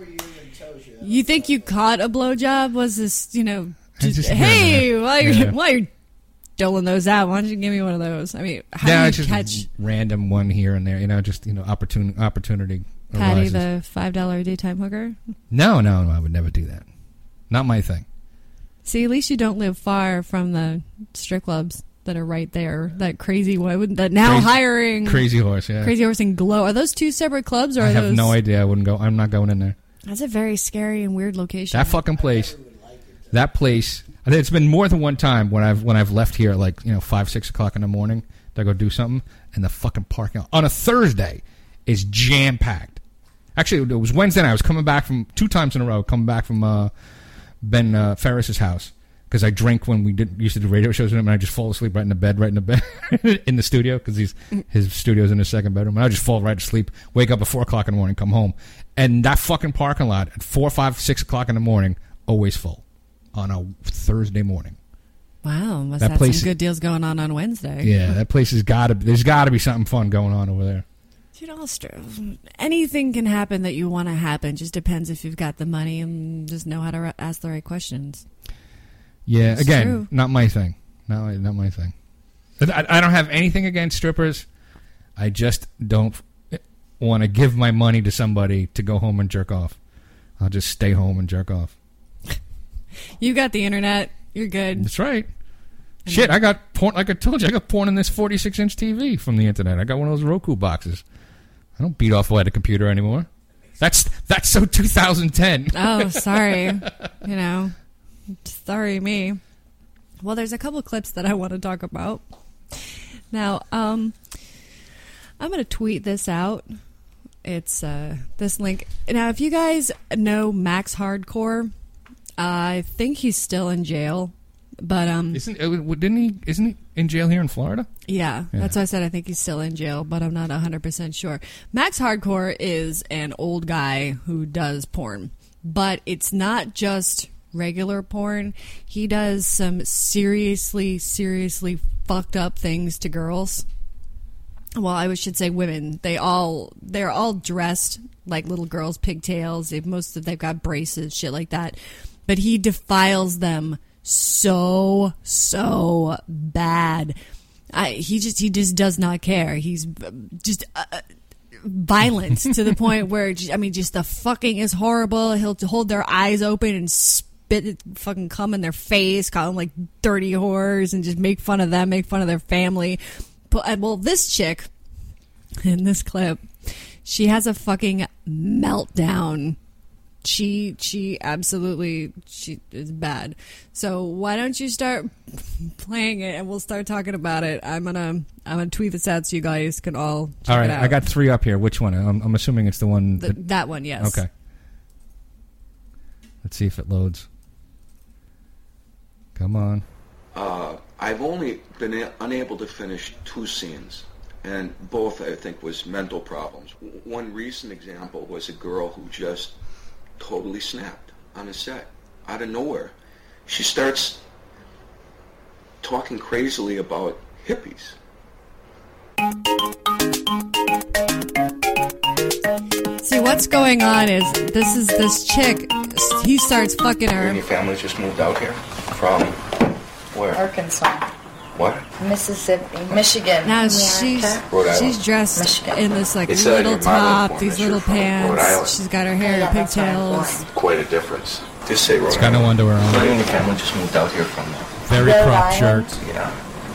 Speaker 3: You think you caught a blowjob? Was this, you know, just,
Speaker 4: just here
Speaker 3: hey,
Speaker 4: and there.
Speaker 3: while you're,
Speaker 4: Yeah.
Speaker 3: while you're doling those out, why don't you give me one of those? I mean, how
Speaker 4: Yeah,
Speaker 3: do
Speaker 4: it's
Speaker 3: you
Speaker 4: just
Speaker 3: catch
Speaker 4: a random one here and there. You know, just, you know, opportun- opportunity
Speaker 3: Patty,
Speaker 4: arises.
Speaker 3: the five dollar daytime hooker?
Speaker 4: No, no, no, I would never do that. Not my thing.
Speaker 3: See, at least you don't live far from the strip clubs that are right there. That crazy one, that now
Speaker 4: Crazy-
Speaker 3: hiring
Speaker 4: Crazy Horse, yeah.
Speaker 3: Crazy Horse and Glow. Are those two separate clubs? Or
Speaker 4: I
Speaker 3: are
Speaker 4: have
Speaker 3: those...
Speaker 4: no idea. I wouldn't go. I'm not going in there.
Speaker 3: That's a very scary and weird location.
Speaker 4: That fucking place. That place. I think it's been more than one time when I've when I've left here at like, you know, five, six o'clock in the morning to go do something, and the fucking parking lot on a Thursday is jam packed. Actually, it was Wednesday night. I was coming back from two times in a row. Coming back from uh, Ben uh, Ferris's house because I drink when we did used to do radio shows with him, and I just fall asleep right in the bed, right in the bed in the studio because he's his studio's in his second bedroom, and I just fall right to sleep. Wake up at four o'clock in the morning, come home, and that fucking parking lot at four, five, six o'clock in the morning always full on a Thursday morning.
Speaker 3: Wow, must
Speaker 4: That
Speaker 3: have
Speaker 4: place-
Speaker 3: some good deals going on on Wednesday.
Speaker 4: Yeah, that place has got to. There's got to be something fun going on over there.
Speaker 3: You know, str- anything can happen that you want to happen. Just depends if you've got the money and just know how to re- ask the right questions.
Speaker 4: Yeah,
Speaker 3: It's
Speaker 4: again,
Speaker 3: true.
Speaker 4: not my thing. No, not my thing. But I, I don't have anything against strippers. I just don't want to give my money to somebody to go home and jerk off. I'll just stay home and jerk off.
Speaker 3: You got the internet. You're good.
Speaker 4: That's right. Shit, I got porn. Like I told you, I got porn in this forty-six inch T V from the internet. I got one of those Roku boxes. I don't beat off at a computer anymore. That's that's so two thousand ten.
Speaker 3: Oh, sorry. You know, sorry me. Well, there's a couple clips that I want to talk about. Now, um, I'm going to tweet this out. It's uh, this link. Now, if you guys know Max Hardcore, I think he's still in jail. But um,
Speaker 4: Isn't uh, didn't he? Isn't he in jail here in Florida?
Speaker 3: Yeah,
Speaker 4: Yeah.
Speaker 3: that's why I said I think he's still in jail, but I'm not one hundred percent sure. Max Hardcore is an old guy who does porn, but it's not just regular porn. He does some seriously, seriously fucked up things to girls. Well, I should say women. They all they're all dressed like little girls, pigtails. They've most of they've got braces, shit like that. But he defiles them so so bad. I he just he just does not care. He's just uh, violent to the point where I mean, just the fucking is horrible. He'll hold their eyes open and spit it, fucking cum in their face, call them like dirty whores, and just make fun of them, make fun of their family. But well, this chick in this clip, she has a fucking meltdown. She she absolutely she is bad. So why don't you start playing it and we'll start talking about it. I'm gonna I'm gonna tweet this out so you guys can all check
Speaker 4: All right,
Speaker 3: it out.
Speaker 4: I got three up here. Which one? I'm, I'm assuming it's the one.
Speaker 3: The-
Speaker 4: That,
Speaker 3: that one, yes.
Speaker 4: Okay. Let's see if it loads. Come on.
Speaker 15: Uh, I've only been a- unable to finish two scenes, and both I think was mental problems. W- One recent example was a girl who just totally snapped on a set out of nowhere. She starts talking crazily about hippies.
Speaker 3: See, what's going on is this is this chick. He starts fucking her.
Speaker 15: And your family just moved out here from where?
Speaker 16: Arkansas.
Speaker 15: What?
Speaker 16: Mississippi. Michigan.
Speaker 3: Now she's
Speaker 15: Rhode Island.
Speaker 3: she's dressed
Speaker 16: Michigan.
Speaker 3: in this like
Speaker 15: It's, uh,
Speaker 3: little
Speaker 15: your mother
Speaker 3: top,
Speaker 15: was
Speaker 3: these
Speaker 15: born,
Speaker 3: little
Speaker 15: that's your from Rhode
Speaker 3: pants.
Speaker 15: Island.
Speaker 3: She's got her hair in
Speaker 16: Yeah, that's where I'm
Speaker 3: pigtails.
Speaker 15: Quite a difference. Just say Rhode
Speaker 4: It's got no
Speaker 15: Island.
Speaker 4: underwear
Speaker 15: So you
Speaker 4: on.
Speaker 15: and your family just moved out here from
Speaker 4: Very
Speaker 16: Rhode
Speaker 4: cropped
Speaker 16: Island.
Speaker 4: shirt.
Speaker 15: Yeah.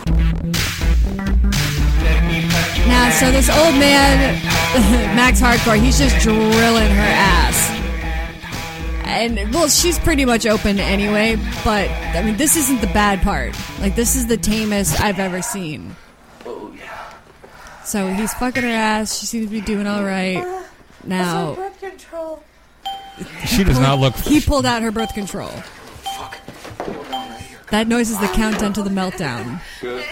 Speaker 3: Now, so this old man, Max Hardcore, he's just drilling her ass. And, well, she's pretty much open anyway, but, I mean, this isn't the bad part. Like, this is the tamest I've ever seen.
Speaker 15: Oh, yeah.
Speaker 3: So he's fucking her ass. She seems to be doing all right. Now,
Speaker 16: Birth control.
Speaker 4: She does not look.
Speaker 3: he pulled out her birth control.
Speaker 15: Fuck. Go down right here.
Speaker 3: That noise is the countdown to the meltdown.
Speaker 15: Good.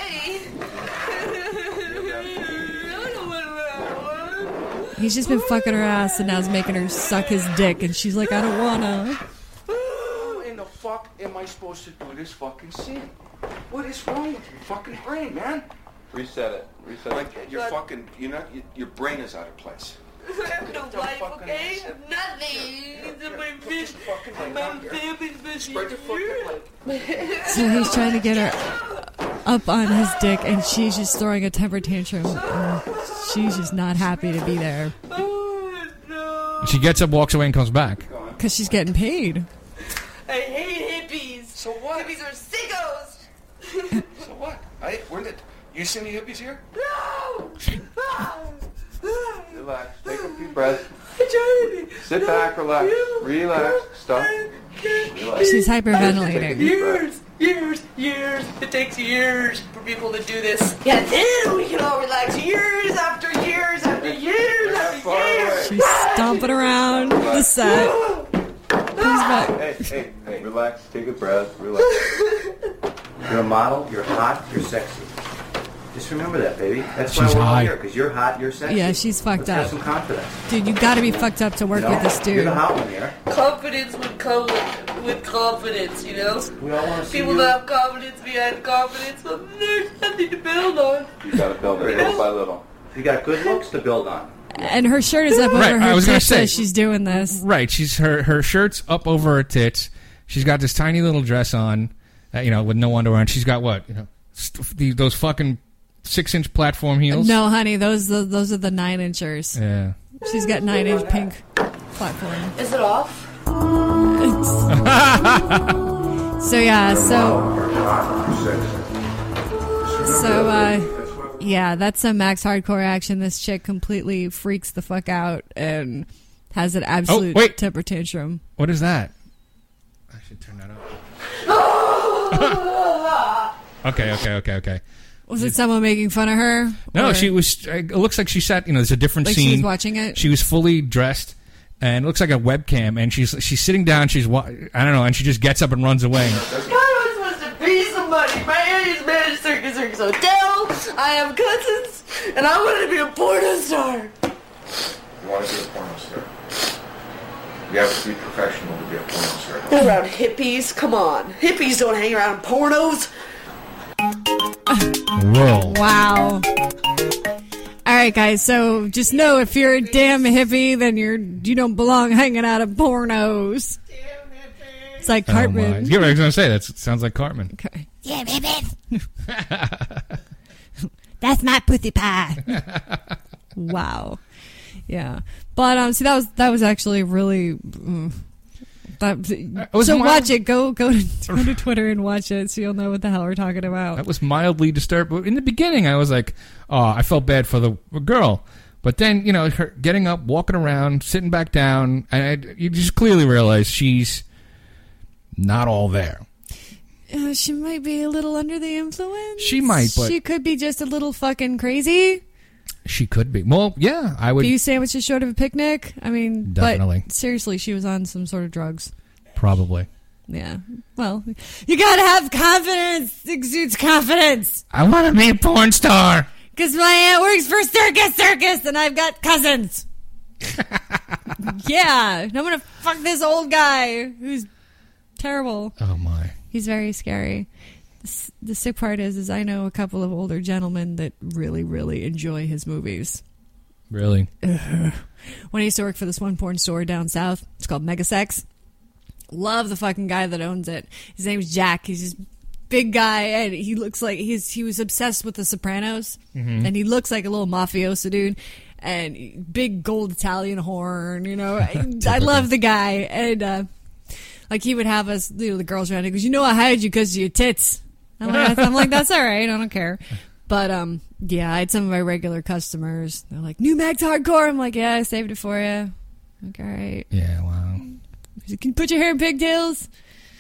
Speaker 3: He's just been fucking her ass and now is making her suck his dick, and she's like, I don't wanna.
Speaker 15: How in the fuck am I supposed to do this fucking scene? What is wrong with your fucking brain, man?
Speaker 17: Reset it. Reset
Speaker 15: Like,
Speaker 17: it.
Speaker 15: you're fucking, you're not, you, your brain is out of place.
Speaker 16: I have no life, okay? I'm nothing. My fish, my family's been
Speaker 15: Spread your fucking leg.
Speaker 3: So he's trying to get her up on his dick, and she's just throwing a temper tantrum. And she's just not happy to be there
Speaker 4: She gets up, walks away, and comes back.
Speaker 3: because she's getting paid.
Speaker 16: I hate hippies.
Speaker 15: So what?
Speaker 16: Hippies are sickos.
Speaker 15: So what? I, where did, you see any hippies here?
Speaker 16: No.
Speaker 17: Relax. Take a few breaths.
Speaker 16: I'm trying to be.
Speaker 17: Sit back. Relax. Relax. Stop. Relax.
Speaker 3: She's hyperventilating.
Speaker 16: Years, years, years. It takes years for people to do this. Yeah, then we can all relax. Years after years after years after years.
Speaker 3: She's stomping around the set. Comes back.
Speaker 17: Hey, hey, hey. Relax. Take a breath. Relax.
Speaker 18: You're a model, you're hot, you're sexy. Just remember that, baby. That's why
Speaker 4: She's
Speaker 18: we're all
Speaker 4: high.
Speaker 18: here, because you're hot, you're sexy.
Speaker 3: Yeah, she's fucked
Speaker 18: Let's have
Speaker 3: up.
Speaker 18: some confidence.
Speaker 3: Dude, you gotta be fucked up to work
Speaker 18: You know,
Speaker 3: with this
Speaker 18: You're
Speaker 3: dude.
Speaker 18: the hot one here.
Speaker 16: Confidence would come with, with confidence, you know?
Speaker 18: We all want to see
Speaker 16: People
Speaker 18: you.
Speaker 16: that have confidence behind confidence, but there's nothing to build on.
Speaker 17: You gotta build it little by little.
Speaker 18: You got good looks to build on.
Speaker 3: And her shirt is up over
Speaker 4: Right, I
Speaker 3: her
Speaker 4: was gonna
Speaker 3: tits
Speaker 4: say.
Speaker 3: as she's doing this.
Speaker 4: Right, she's her her shirt's up over her tits. She's got this tiny little dress on, uh, you know, with no underwear. And she's got what, you know, st- the, those fucking six inch platform heels.
Speaker 3: No, honey, those those are the nine inchers.
Speaker 4: Yeah.
Speaker 3: She's got nine inch pink platform.
Speaker 16: Is it off?
Speaker 3: So yeah, so so uh, yeah, that's some Max Hardcore action. This chick completely freaks the fuck out and has an absolute
Speaker 4: wait.
Speaker 3: temper tantrum.
Speaker 4: What is that? I should turn that up. Okay, okay, okay, okay.
Speaker 3: Was it someone making fun of her?
Speaker 4: No,
Speaker 3: Or-
Speaker 4: she was. It looks like she sat. You know, there's a different
Speaker 3: Like she
Speaker 4: scene.
Speaker 3: was watching it?
Speaker 4: She was fully dressed, and it looks like a webcam. And she's she's sitting down. She's wa- I don't know, and she just gets up and runs away.
Speaker 16: I was supposed to be somebody. My area's managed Circus Circus Hotel. I have cousins, and I wanted to be a porno star.
Speaker 15: You want to be a porno star. You have to be professional to be a porno star.
Speaker 16: Around hippies? Come on. Hippies don't hang around pornos.
Speaker 4: Whoa.
Speaker 3: Wow. All right, guys. So just know if you're a damn hippie, then you're you don't belong hanging out at pornos. It's like
Speaker 4: Oh, my.
Speaker 3: Cartman.
Speaker 4: Yeah, I was going to say that. It sounds like Cartman.
Speaker 3: Okay.
Speaker 2: Yeah, baby. That's my pussy pie.
Speaker 3: Wow. Yeah. But um, see, that was that was actually really. Mm, that,
Speaker 4: was
Speaker 3: so
Speaker 4: mild-
Speaker 3: watch it. Go go to, go to Twitter and watch it, so you'll know what the hell we're talking about.
Speaker 4: That was mildly disturbed. In the beginning, I was like, "Oh, I felt bad for the girl," but then you know, her getting up, walking around, sitting back down, and I, you just clearly realize she's not all there.
Speaker 3: Uh, she might be a little under the influence.
Speaker 4: She might, but
Speaker 3: she could be just a little fucking crazy.
Speaker 4: she could be. Well, yeah, I would
Speaker 3: Few sandwiches short of a picnic. I mean,
Speaker 4: Definitely.
Speaker 3: But seriously, she was on some sort of drugs.
Speaker 4: probably.
Speaker 3: Yeah. Well, you gotta have confidence. Exudes confidence.
Speaker 4: I want to be a porn star.
Speaker 3: Because my aunt works for Circus Circus, and I've got cousins. Yeah, and I'm gonna fuck this old guy who's terrible.
Speaker 4: Oh my.
Speaker 3: He's very scary. The, the sick part is, is I know a couple of older gentlemen that really, really enjoy his movies.
Speaker 4: Really?
Speaker 3: Ugh. When I used to work for this one porn store down south, it's called Megasex. Love the fucking guy that owns it. His name's Jack. He's this big guy, and he looks like he's he was obsessed with The Sopranos,
Speaker 4: Mhm.
Speaker 3: and he looks like a little mafioso dude. And big gold Italian horn, you know. I, I love the guy, and uh, like he would have us, you know, the girls around. He goes, "You know, I hired you because of your tits." I'm like, I'm like, that's all right. I don't care. But um, yeah, I had some of my regular customers. They're like, "New Max Hardcore." I'm like, "Yeah, I saved it for you." Like, all right.
Speaker 4: Yeah, wow.
Speaker 3: Can you put your hair in pigtails?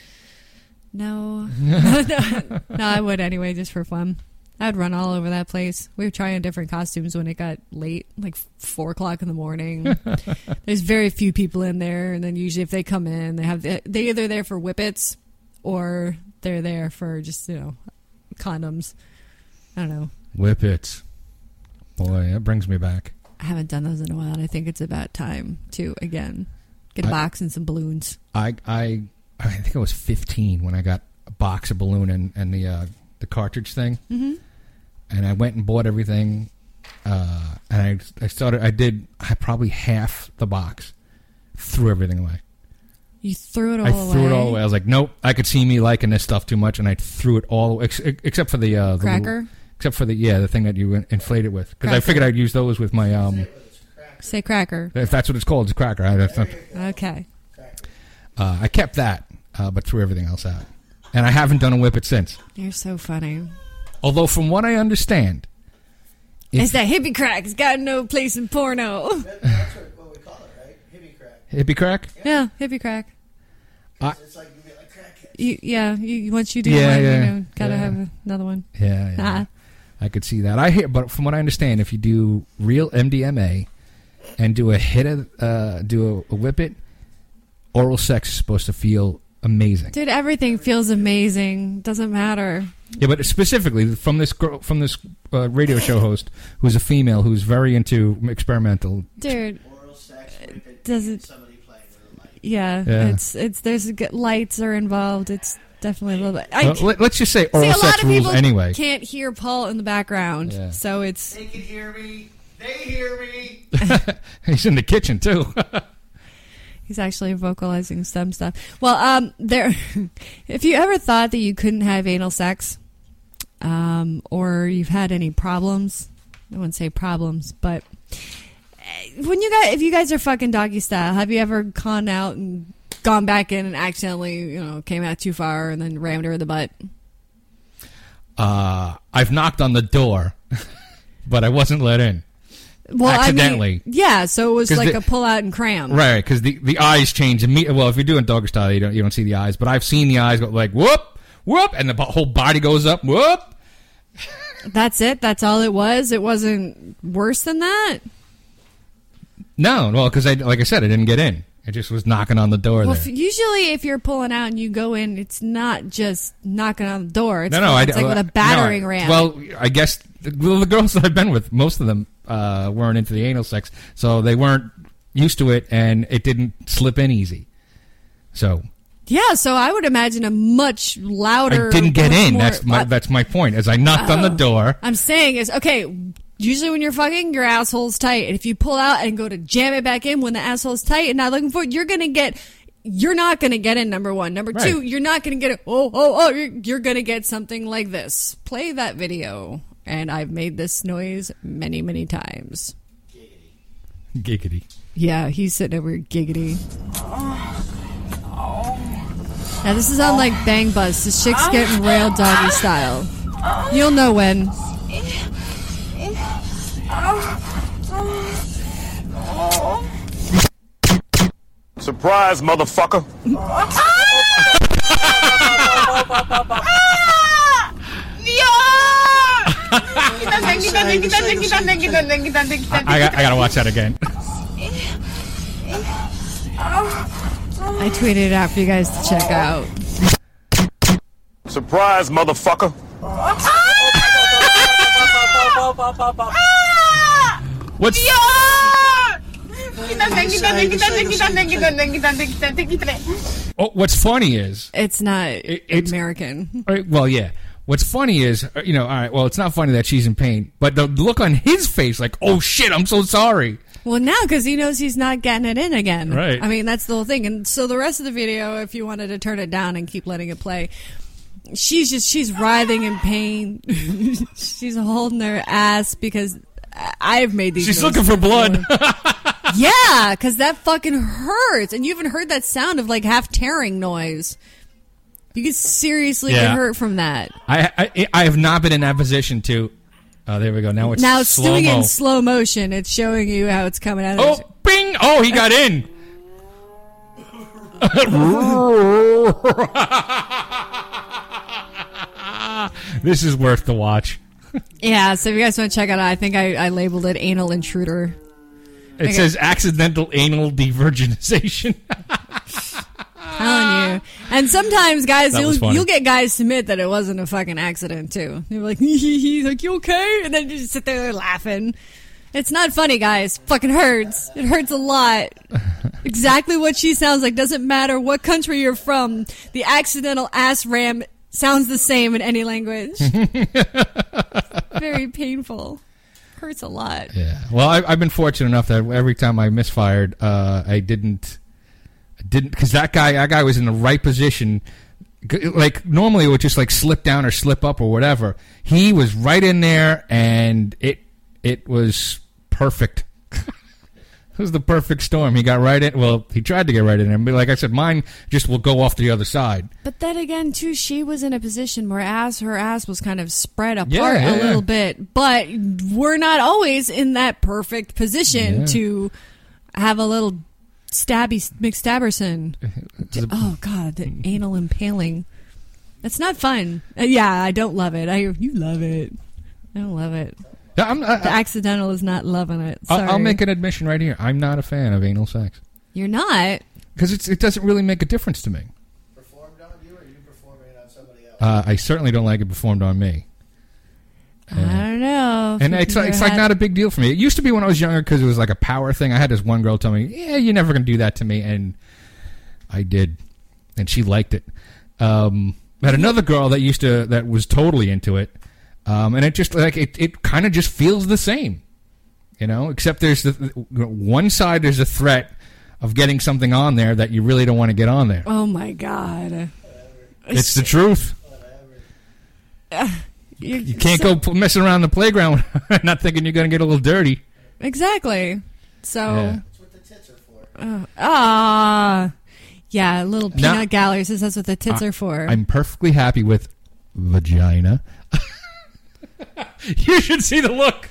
Speaker 3: No. no, no, I would anyway, just for fun. I'd run all over that place. We were trying different costumes when it got late, like four o'clock in the morning. There's very few people in there, and then usually if they come in, they have they're either there for whippets or they're there for just, you know, condoms. I don't know.
Speaker 4: Whippets. Boy, that brings me back.
Speaker 3: I haven't done those in a while, and I think it's about time to again get a
Speaker 4: I-
Speaker 3: box and some balloons.
Speaker 4: I I I think I was fifteen when I got a box of balloon and and the uh, the cartridge thing.
Speaker 3: Mm-hmm.
Speaker 4: And I went and bought everything, uh, and I I started. I did. I probably half the box, threw everything away.
Speaker 3: You threw it all
Speaker 4: I
Speaker 3: away.
Speaker 4: threw it all away. I was like, nope. I could see me liking this stuff too much, and I threw it all away, ex- except for the, uh, the
Speaker 3: Cracker?
Speaker 4: little- except for the yeah, the thing that you in- inflate it with, because I
Speaker 3: Cracker.
Speaker 4: figured I'd use those with my um.
Speaker 3: Say cracker.
Speaker 4: If that's what it's called, it's a cracker. I, that's not,
Speaker 3: Okay.
Speaker 4: uh, I kept that, uh, but threw everything else out, and I haven't done a whippet since.
Speaker 3: You're so funny.
Speaker 4: Although, from what I understand, if-
Speaker 3: It's that hippie crack. It's got no place in porno.
Speaker 5: That's what, what we call it, right? Hippie crack.
Speaker 4: hippie crack.
Speaker 3: Yeah, hippie crack.
Speaker 4: I-
Speaker 5: It's like you get like crackheads.
Speaker 3: You, yeah, you, once you do
Speaker 4: Yeah,
Speaker 3: one,
Speaker 4: yeah,
Speaker 3: you know, gotta
Speaker 4: yeah.
Speaker 3: have another one.
Speaker 4: Yeah, yeah.
Speaker 3: Ah.
Speaker 4: I could see that. I hear, but from what I understand, if you do real M D M A and do a hit of, uh, do a, a whippet, oral sex is supposed to feel amazing.
Speaker 3: Dude, everything feels amazing. Doesn't matter.
Speaker 4: Yeah, but specifically from this girl, from this uh, radio show host who's a female who's very into experimental.
Speaker 3: Dude,
Speaker 5: Oral sex, whippet,
Speaker 3: does it?
Speaker 5: somebody playing with a light.
Speaker 3: Yeah,
Speaker 4: Yeah.
Speaker 3: it's it's there's g- lights are involved. It's definitely a little bit. I,
Speaker 4: Well, let, let's just say
Speaker 3: see,
Speaker 4: oral
Speaker 3: a lot
Speaker 4: sex
Speaker 3: of
Speaker 4: rules
Speaker 3: people
Speaker 4: anyway.
Speaker 3: can't hear Paul in the background,
Speaker 4: Yeah.
Speaker 3: so it's
Speaker 5: They can hear me. They hear me.
Speaker 4: He's in the kitchen too.
Speaker 3: he's actually vocalizing some stuff. Well, um, there. If you ever thought that you couldn't have anal sex, um, or you've had any problems, I wouldn't say problems, but eh, when you guys, if you guys are fucking doggy style, have you ever gone out and gone back in and accidentally, you know, came out too far and then rammed her in the butt?
Speaker 4: Uh, I've knocked on the door, but I wasn't let in.
Speaker 3: Well,
Speaker 4: accidentally.
Speaker 3: I mean, yeah. So it was
Speaker 4: 'Cause
Speaker 3: like
Speaker 4: the-
Speaker 3: a pull out and cram.
Speaker 4: Right, because the, the eyes change immediately. Well, if you're doing doggy style, you don't you don't see the eyes, but I've seen the eyes go like whoop, whoop, and the bo- whole body goes up, whoop.
Speaker 3: That's it. That's all it was. It wasn't worse than that.
Speaker 4: No, well, because I like I said, I didn't get in. I just was knocking on the door
Speaker 3: Well,
Speaker 4: there.
Speaker 3: f- usually if you're pulling out and you go in, it's not just knocking on the door. It's,
Speaker 4: no, no, I
Speaker 3: it's like
Speaker 4: well,
Speaker 3: with a
Speaker 4: no,
Speaker 3: battering
Speaker 4: I-
Speaker 3: ram.
Speaker 4: Well, I guess the, well, the girls that I've been with, most of them uh, weren't into the anal sex, so they weren't used to it, and it didn't slip in easy. So
Speaker 3: yeah, so I would imagine a much louder.
Speaker 4: I didn't get
Speaker 3: much
Speaker 4: in.
Speaker 3: more-
Speaker 4: That's my
Speaker 3: uh,
Speaker 4: that's my point. As I knocked on the
Speaker 3: Oh.
Speaker 4: door.
Speaker 3: I'm saying is okay. Usually when you're fucking, your asshole's tight, and if you pull out and go to jam it back in when the asshole's tight and not looking for it, you're gonna get. You're not gonna get in. Number one. Number two,
Speaker 4: Right.
Speaker 3: you're not gonna get it. Oh, oh, oh! You're, you're gonna get something like this. Play that video, and I've made this noise many, many times.
Speaker 4: Giggity.
Speaker 3: Yeah, he's sitting over here giggity. Now this is on like Bang Buzz. This chick's getting railed doggy style. You'll know when.
Speaker 19: Surprise, motherfucker.
Speaker 4: I, I, got, I gotta watch that again.
Speaker 3: I tweeted it out for you guys to check out.
Speaker 19: Surprise, motherfucker.
Speaker 4: What's oh, what's funny is
Speaker 3: It's not
Speaker 4: it's-
Speaker 3: American.
Speaker 4: Right, well, yeah, What's funny is, uh, you know, all right, well, it's not funny that she's in pain, but the look on his face, like, oh shit, I'm so sorry.
Speaker 3: Well, now because he knows he's not getting it in again.
Speaker 4: Right.
Speaker 3: I mean, that's the whole thing. And so the rest of the video, if you wanted to turn it down and keep letting it play, she's just she's writhing in pain. She's holding her ass because I've made these.
Speaker 4: She's looking for blood.
Speaker 3: Yeah, because that fucking hurts, and you haven't heard that sound of like half tearing noise. You could seriously
Speaker 4: Yeah.
Speaker 3: get hurt from that.
Speaker 4: I, I I have not been in that position to. Oh, there we go. Now it's
Speaker 3: Now it's doing it
Speaker 4: slow-mo.
Speaker 3: in slow motion. It's showing you how it's coming out.
Speaker 4: Oh, bing! Oh, he got in. This is worth the watch.
Speaker 3: Yeah, so if you guys want to check it out, I think I, I labeled it anal intruder.
Speaker 4: It
Speaker 3: Okay.
Speaker 4: says accidental anal devirginization.
Speaker 3: Telling you. And sometimes, guys,
Speaker 4: That was
Speaker 3: you'll
Speaker 4: funny.
Speaker 3: you'll get guys to admit that it wasn't a fucking accident, too. They're like, he's like, you okay? And then you just sit there laughing. It's not funny, guys. Fucking hurts. It hurts a lot. Exactly what she sounds like. Doesn't matter what country you're from. The accidental ass ram sounds the same in any language. Very painful. Hurts a lot.
Speaker 4: Yeah. Well, I, I've been fortunate enough that every time I misfired, uh, I didn't, I didn't, because that guy, that guy was in the right position. G- Like normally, it would just like slip down or slip up or whatever. He was right in there, and it, it was perfect. It was the perfect storm. He got right in. Well, he tried to get right in there. But like I said, mine just will go off to the other side.
Speaker 3: But then again, too, she was in a position where ass, her ass was kind of spread apart
Speaker 4: Yeah, yeah.
Speaker 3: a little bit. But we're not always in that perfect position
Speaker 4: Yeah.
Speaker 3: to have a little stabby McStabberson. Oh, God, the anal impaling. That's not fun. Uh, yeah, I don't love it. I You love it. I don't love it.
Speaker 4: Yeah, I'm, I,
Speaker 3: The accidental is not loving it. Sorry.
Speaker 4: I'll, I'll make an admission right here. I'm not a fan of anal sex
Speaker 3: You're not?
Speaker 4: because it's it doesn't really make a difference to me.
Speaker 5: Performed on you, or you performing it on somebody else?
Speaker 4: Uh, I certainly don't like it performed on me.
Speaker 3: I don't know. if
Speaker 4: And
Speaker 3: you
Speaker 4: it's
Speaker 3: can
Speaker 4: like, it's
Speaker 3: go
Speaker 4: like
Speaker 3: ahead.
Speaker 4: not a big deal for me. It used to be when I was younger because it was like a power thing. I had this one girl tell me, "Yeah, you're never going to do that to me," and I did, and she liked it. Um, I had another girl that used to that was totally into it, um, and it just like it, it kind of just feels the same, you know. Except there's the one side there's a threat of getting something on there that you really don't want to get on there.
Speaker 3: Oh, my God.
Speaker 4: It's the truth.
Speaker 3: Uh,
Speaker 4: You can't go p- messing around the playground not thinking you're going to get a little dirty.
Speaker 3: Exactly. So,
Speaker 4: Yeah.
Speaker 5: That's what the tits are for.
Speaker 3: uh, ah, yeah, little peanut
Speaker 4: Now-
Speaker 3: gallery says that's what the tits
Speaker 4: I-
Speaker 3: are for.
Speaker 4: I'm perfectly happy with vagina. You should see the look.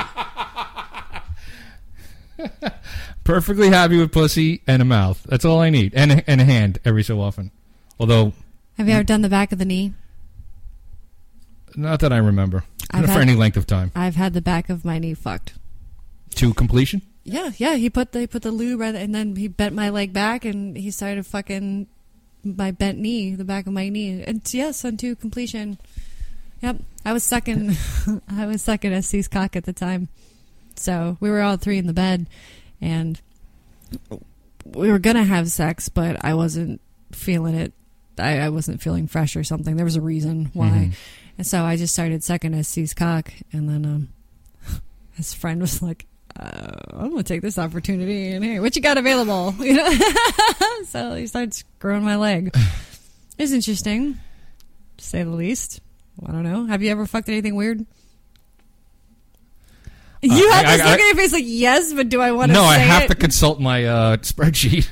Speaker 4: Perfectly happy with pussy and a mouth. That's all I need. And a, and a hand every so often. Although,
Speaker 3: Have you ever done the back of the knee?
Speaker 4: not that I remember.
Speaker 3: I've
Speaker 4: Not for
Speaker 3: had-
Speaker 4: any length of time.
Speaker 3: I've had the back of my knee fucked.
Speaker 4: To completion?
Speaker 3: Yeah, yeah. He put the he put the lube right, and then he bent my leg back, and he started fucking my bent knee, the back of my knee, and yes, unto completion. Yep, I was sucking, I was sucking S C's cock at the time, so we were all three in the bed, and we were gonna have sex, but I wasn't feeling it. I, I wasn't feeling fresh or something. There was a reason why,
Speaker 4: Mhm.
Speaker 3: and so I just started sucking S C's cock, and then um, his friend was like, Uh, I'm gonna take this opportunity, and hey, what you got available? You know, so he started screwing my leg. It's interesting, to say the least. I don't know. Have you ever fucked anything weird? You
Speaker 4: Uh,
Speaker 3: have
Speaker 4: I-
Speaker 3: this
Speaker 4: I-
Speaker 3: look on your face like yes, but do I want to?
Speaker 4: No, I
Speaker 3: say
Speaker 4: have
Speaker 3: it?
Speaker 4: to consult my uh, spreadsheet.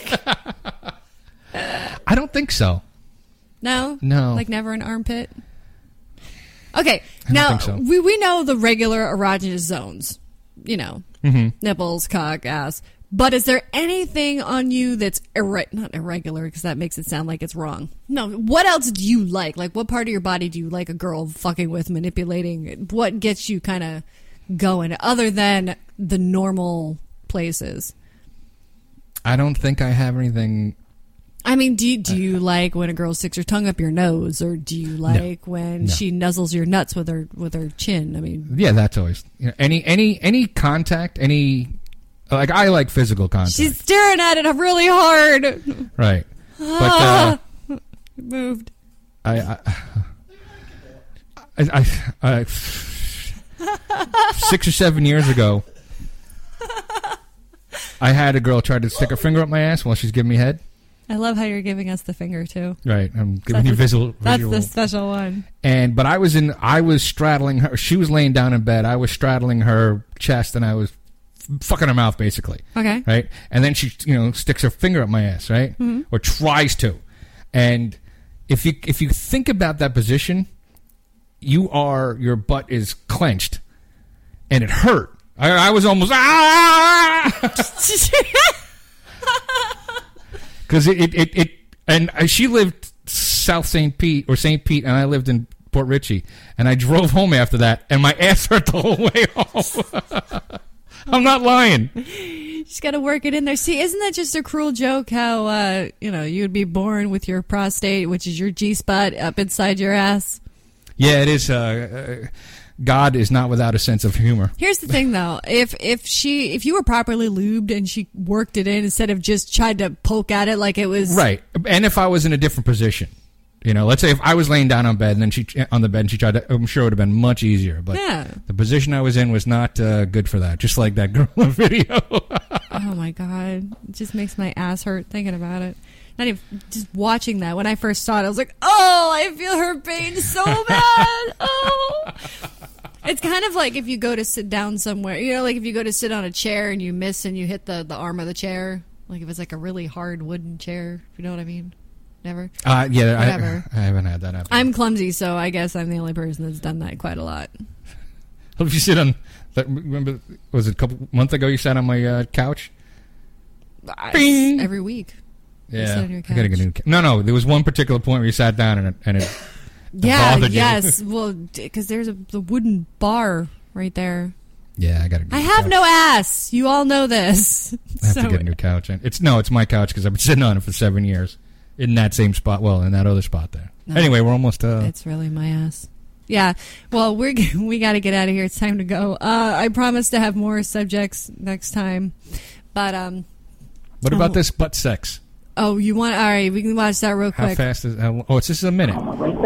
Speaker 4: I don't think so.
Speaker 3: No,
Speaker 4: No.
Speaker 3: like never an armpit. Okay,
Speaker 4: I don't
Speaker 3: now
Speaker 4: think so.
Speaker 3: we we know the regular erogenous zones. You know,
Speaker 4: Mhm.
Speaker 3: nipples, cock, ass. But is there anything on you that's irre- not irregular, because that makes it sound like it's wrong? No. What else do you like? Like, what part of your body do you like a girl fucking with, manipulating? What gets you kind of going, other than the normal places?
Speaker 4: I don't think I have anything.
Speaker 3: I mean, do you, do you like when a girl sticks her tongue up your nose, or do you like when
Speaker 4: No.
Speaker 3: she nuzzles your nuts with her with her chin? I mean,
Speaker 4: Yeah, that's always you know, any any any contact, any like I like physical contact,
Speaker 3: she's staring at it really hard.
Speaker 4: right? But uh,
Speaker 3: It moved.
Speaker 4: I, I I, I, I six or seven years ago, I had a girl try to stick her finger up my ass while she's giving me head.
Speaker 3: I love how you're giving us the finger too.
Speaker 4: Right, I'm giving
Speaker 3: That's
Speaker 4: you
Speaker 3: the-
Speaker 4: visual.
Speaker 3: That's
Speaker 4: visual.
Speaker 3: the special one.
Speaker 4: And but I was in, I was straddling her. She was laying down in bed. I was straddling her chest, and I was fucking her mouth basically.
Speaker 3: Okay.
Speaker 4: Right, and then she, you know, sticks her finger up my ass, right,
Speaker 3: Mhm.
Speaker 4: or tries to. And if you if you think about that position, you are your butt is clenched, and it hurt. I, I was almost ah, because it, it it it and she lived South Saint Pete or Saint Pete, and I lived in Port Richey, and I drove home after that, and my ass hurt the whole way home. I'm not lying.
Speaker 3: Just got to work it in there. See, isn't that just a cruel joke how, uh, you know, you'd be born with your prostate, which is your G-spot, up inside your ass?
Speaker 4: Yeah, it is. Uh, uh, God is not without a sense of humor.
Speaker 3: Here's the thing, though. If if she if you were properly lubed and she worked it in instead of just tried to poke at it like it was...
Speaker 4: Right. And if I was in a different position. You know, let's say if I was laying down on bed and then she on the bed and she tried to, I'm sure it would have been much easier. But
Speaker 3: Yeah.
Speaker 4: the position I was in was not uh, good for that. Just like that girl in the video.
Speaker 3: Oh, my God. It just makes my ass hurt thinking about it. Not even just watching that. When I first saw it, I was like, oh, I feel her pain so bad. Oh. It's kind of like if you go to sit down somewhere. You know, like if you go to sit on a chair and you miss and you hit the, the arm of the chair. Like if it's like a really hard wooden chair. If you know what I mean. Never?
Speaker 4: Uh, yeah,
Speaker 3: Whatever.
Speaker 4: I, I haven't had that happen.
Speaker 3: I'm clumsy, so I guess I'm the only person that's done that quite a lot.
Speaker 4: Hope you sit on. That, remember, was it a couple months ago you sat on my uh, couch?
Speaker 3: I, every week. You
Speaker 4: Yeah,
Speaker 3: sit on your
Speaker 4: I gotta get a new. ca- No, no, there was one particular point where you sat down and it, and it
Speaker 3: Yeah,
Speaker 4: bothered you.
Speaker 3: yes. Well, because there's a the wooden bar right there.
Speaker 4: Yeah, I gotta.
Speaker 3: I have no ass. You all know this.
Speaker 4: I have
Speaker 3: So-
Speaker 4: to get a new couch. And it's no, it's my couch because I've been sitting on it for seven years in that same spot. Well, in that other spot there.
Speaker 3: No.
Speaker 4: Anyway, we're almost. Uh,
Speaker 3: It's really my ass. Yeah. Well, we're we got to get out of here. It's time to go. Uh, I promise to have more subjects next time. But um.
Speaker 4: what about
Speaker 3: oh,
Speaker 4: this butt sex?
Speaker 3: Oh, you want? All right, we can watch that real
Speaker 4: How
Speaker 3: quick.
Speaker 4: fast is? How, oh, it's just a minute.
Speaker 3: All right,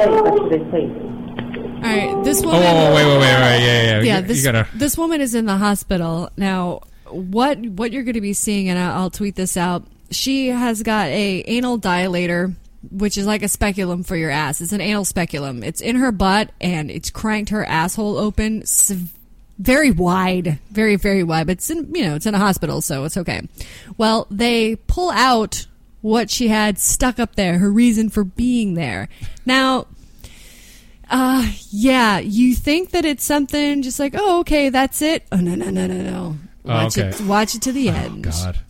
Speaker 3: this
Speaker 4: Oh,
Speaker 3: woman.
Speaker 4: oh, wait, wait, wait, right, yeah, yeah.
Speaker 3: Yeah,
Speaker 4: you,
Speaker 3: this
Speaker 4: you gotta.
Speaker 3: this woman is in the hospital now. What what you're going to be seeing, and I'll, I'll tweet this out. She has got a anal dilator, which is like a speculum for your ass. It's an anal speculum. It's in her butt, and it's cranked her asshole open, sev- very wide, very very wide. But it's in you know it's in a hospital, so it's okay. Well, they pull out what she had stuck up there, her reason for being there. Now. Uh, yeah, you think that it's something just like, oh, okay, that's it. Oh, no, no, no, no, no.
Speaker 4: Oh,
Speaker 3: Watch
Speaker 4: okay.
Speaker 3: it, watch it to the end.
Speaker 4: Oh, God.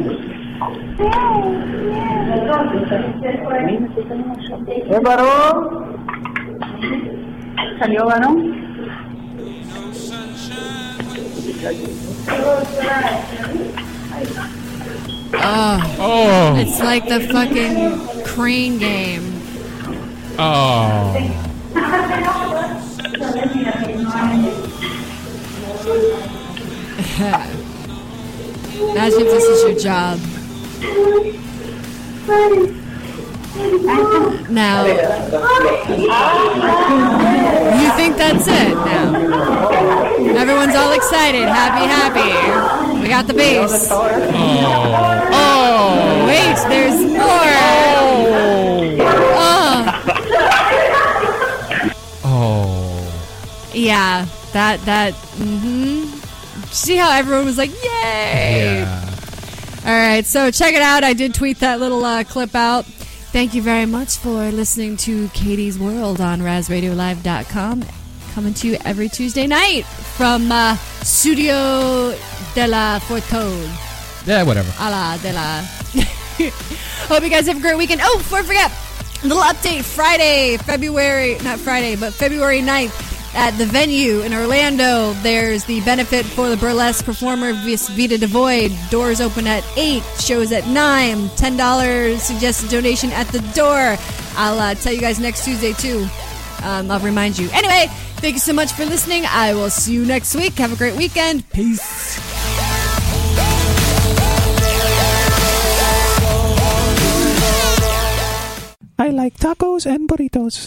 Speaker 20: ¿Es varón? ¿Salió varón?
Speaker 3: Oh.
Speaker 4: Oh.
Speaker 3: It's like the fucking crane game.
Speaker 4: Oh.
Speaker 3: Imagine if this is your job. Now, you think that's it now? Everyone's all excited, happy, happy. We got the bass.
Speaker 4: Oh.
Speaker 3: Oh, wait, there's more. Oh.
Speaker 4: Oh.
Speaker 3: Yeah, that, that, mm-hmm. See how everyone was like, yay!
Speaker 4: Yeah.
Speaker 3: All right, so check it out. I did tweet that little uh, clip out. Thank you very much for listening to Katie's World on raz radio live dot com. Coming to you every Tuesday night from uh, Studio de la Fortune.
Speaker 4: Yeah, whatever.
Speaker 3: A la de la. Hope you guys have a great weekend. Oh, before I forget, a little update. Friday, February, not Friday, but February ninth. At the venue in Orlando, there's the benefit for the burlesque performer Vita Devoid. Doors open at eight, shows at nine. ten dollars suggested donation at the door. I'll uh, tell you guys next Tuesday, too. Um, I'll remind you. Anyway, thank you so much for listening. I will see you next week. Have a great weekend. Peace.
Speaker 21: I like tacos and burritos.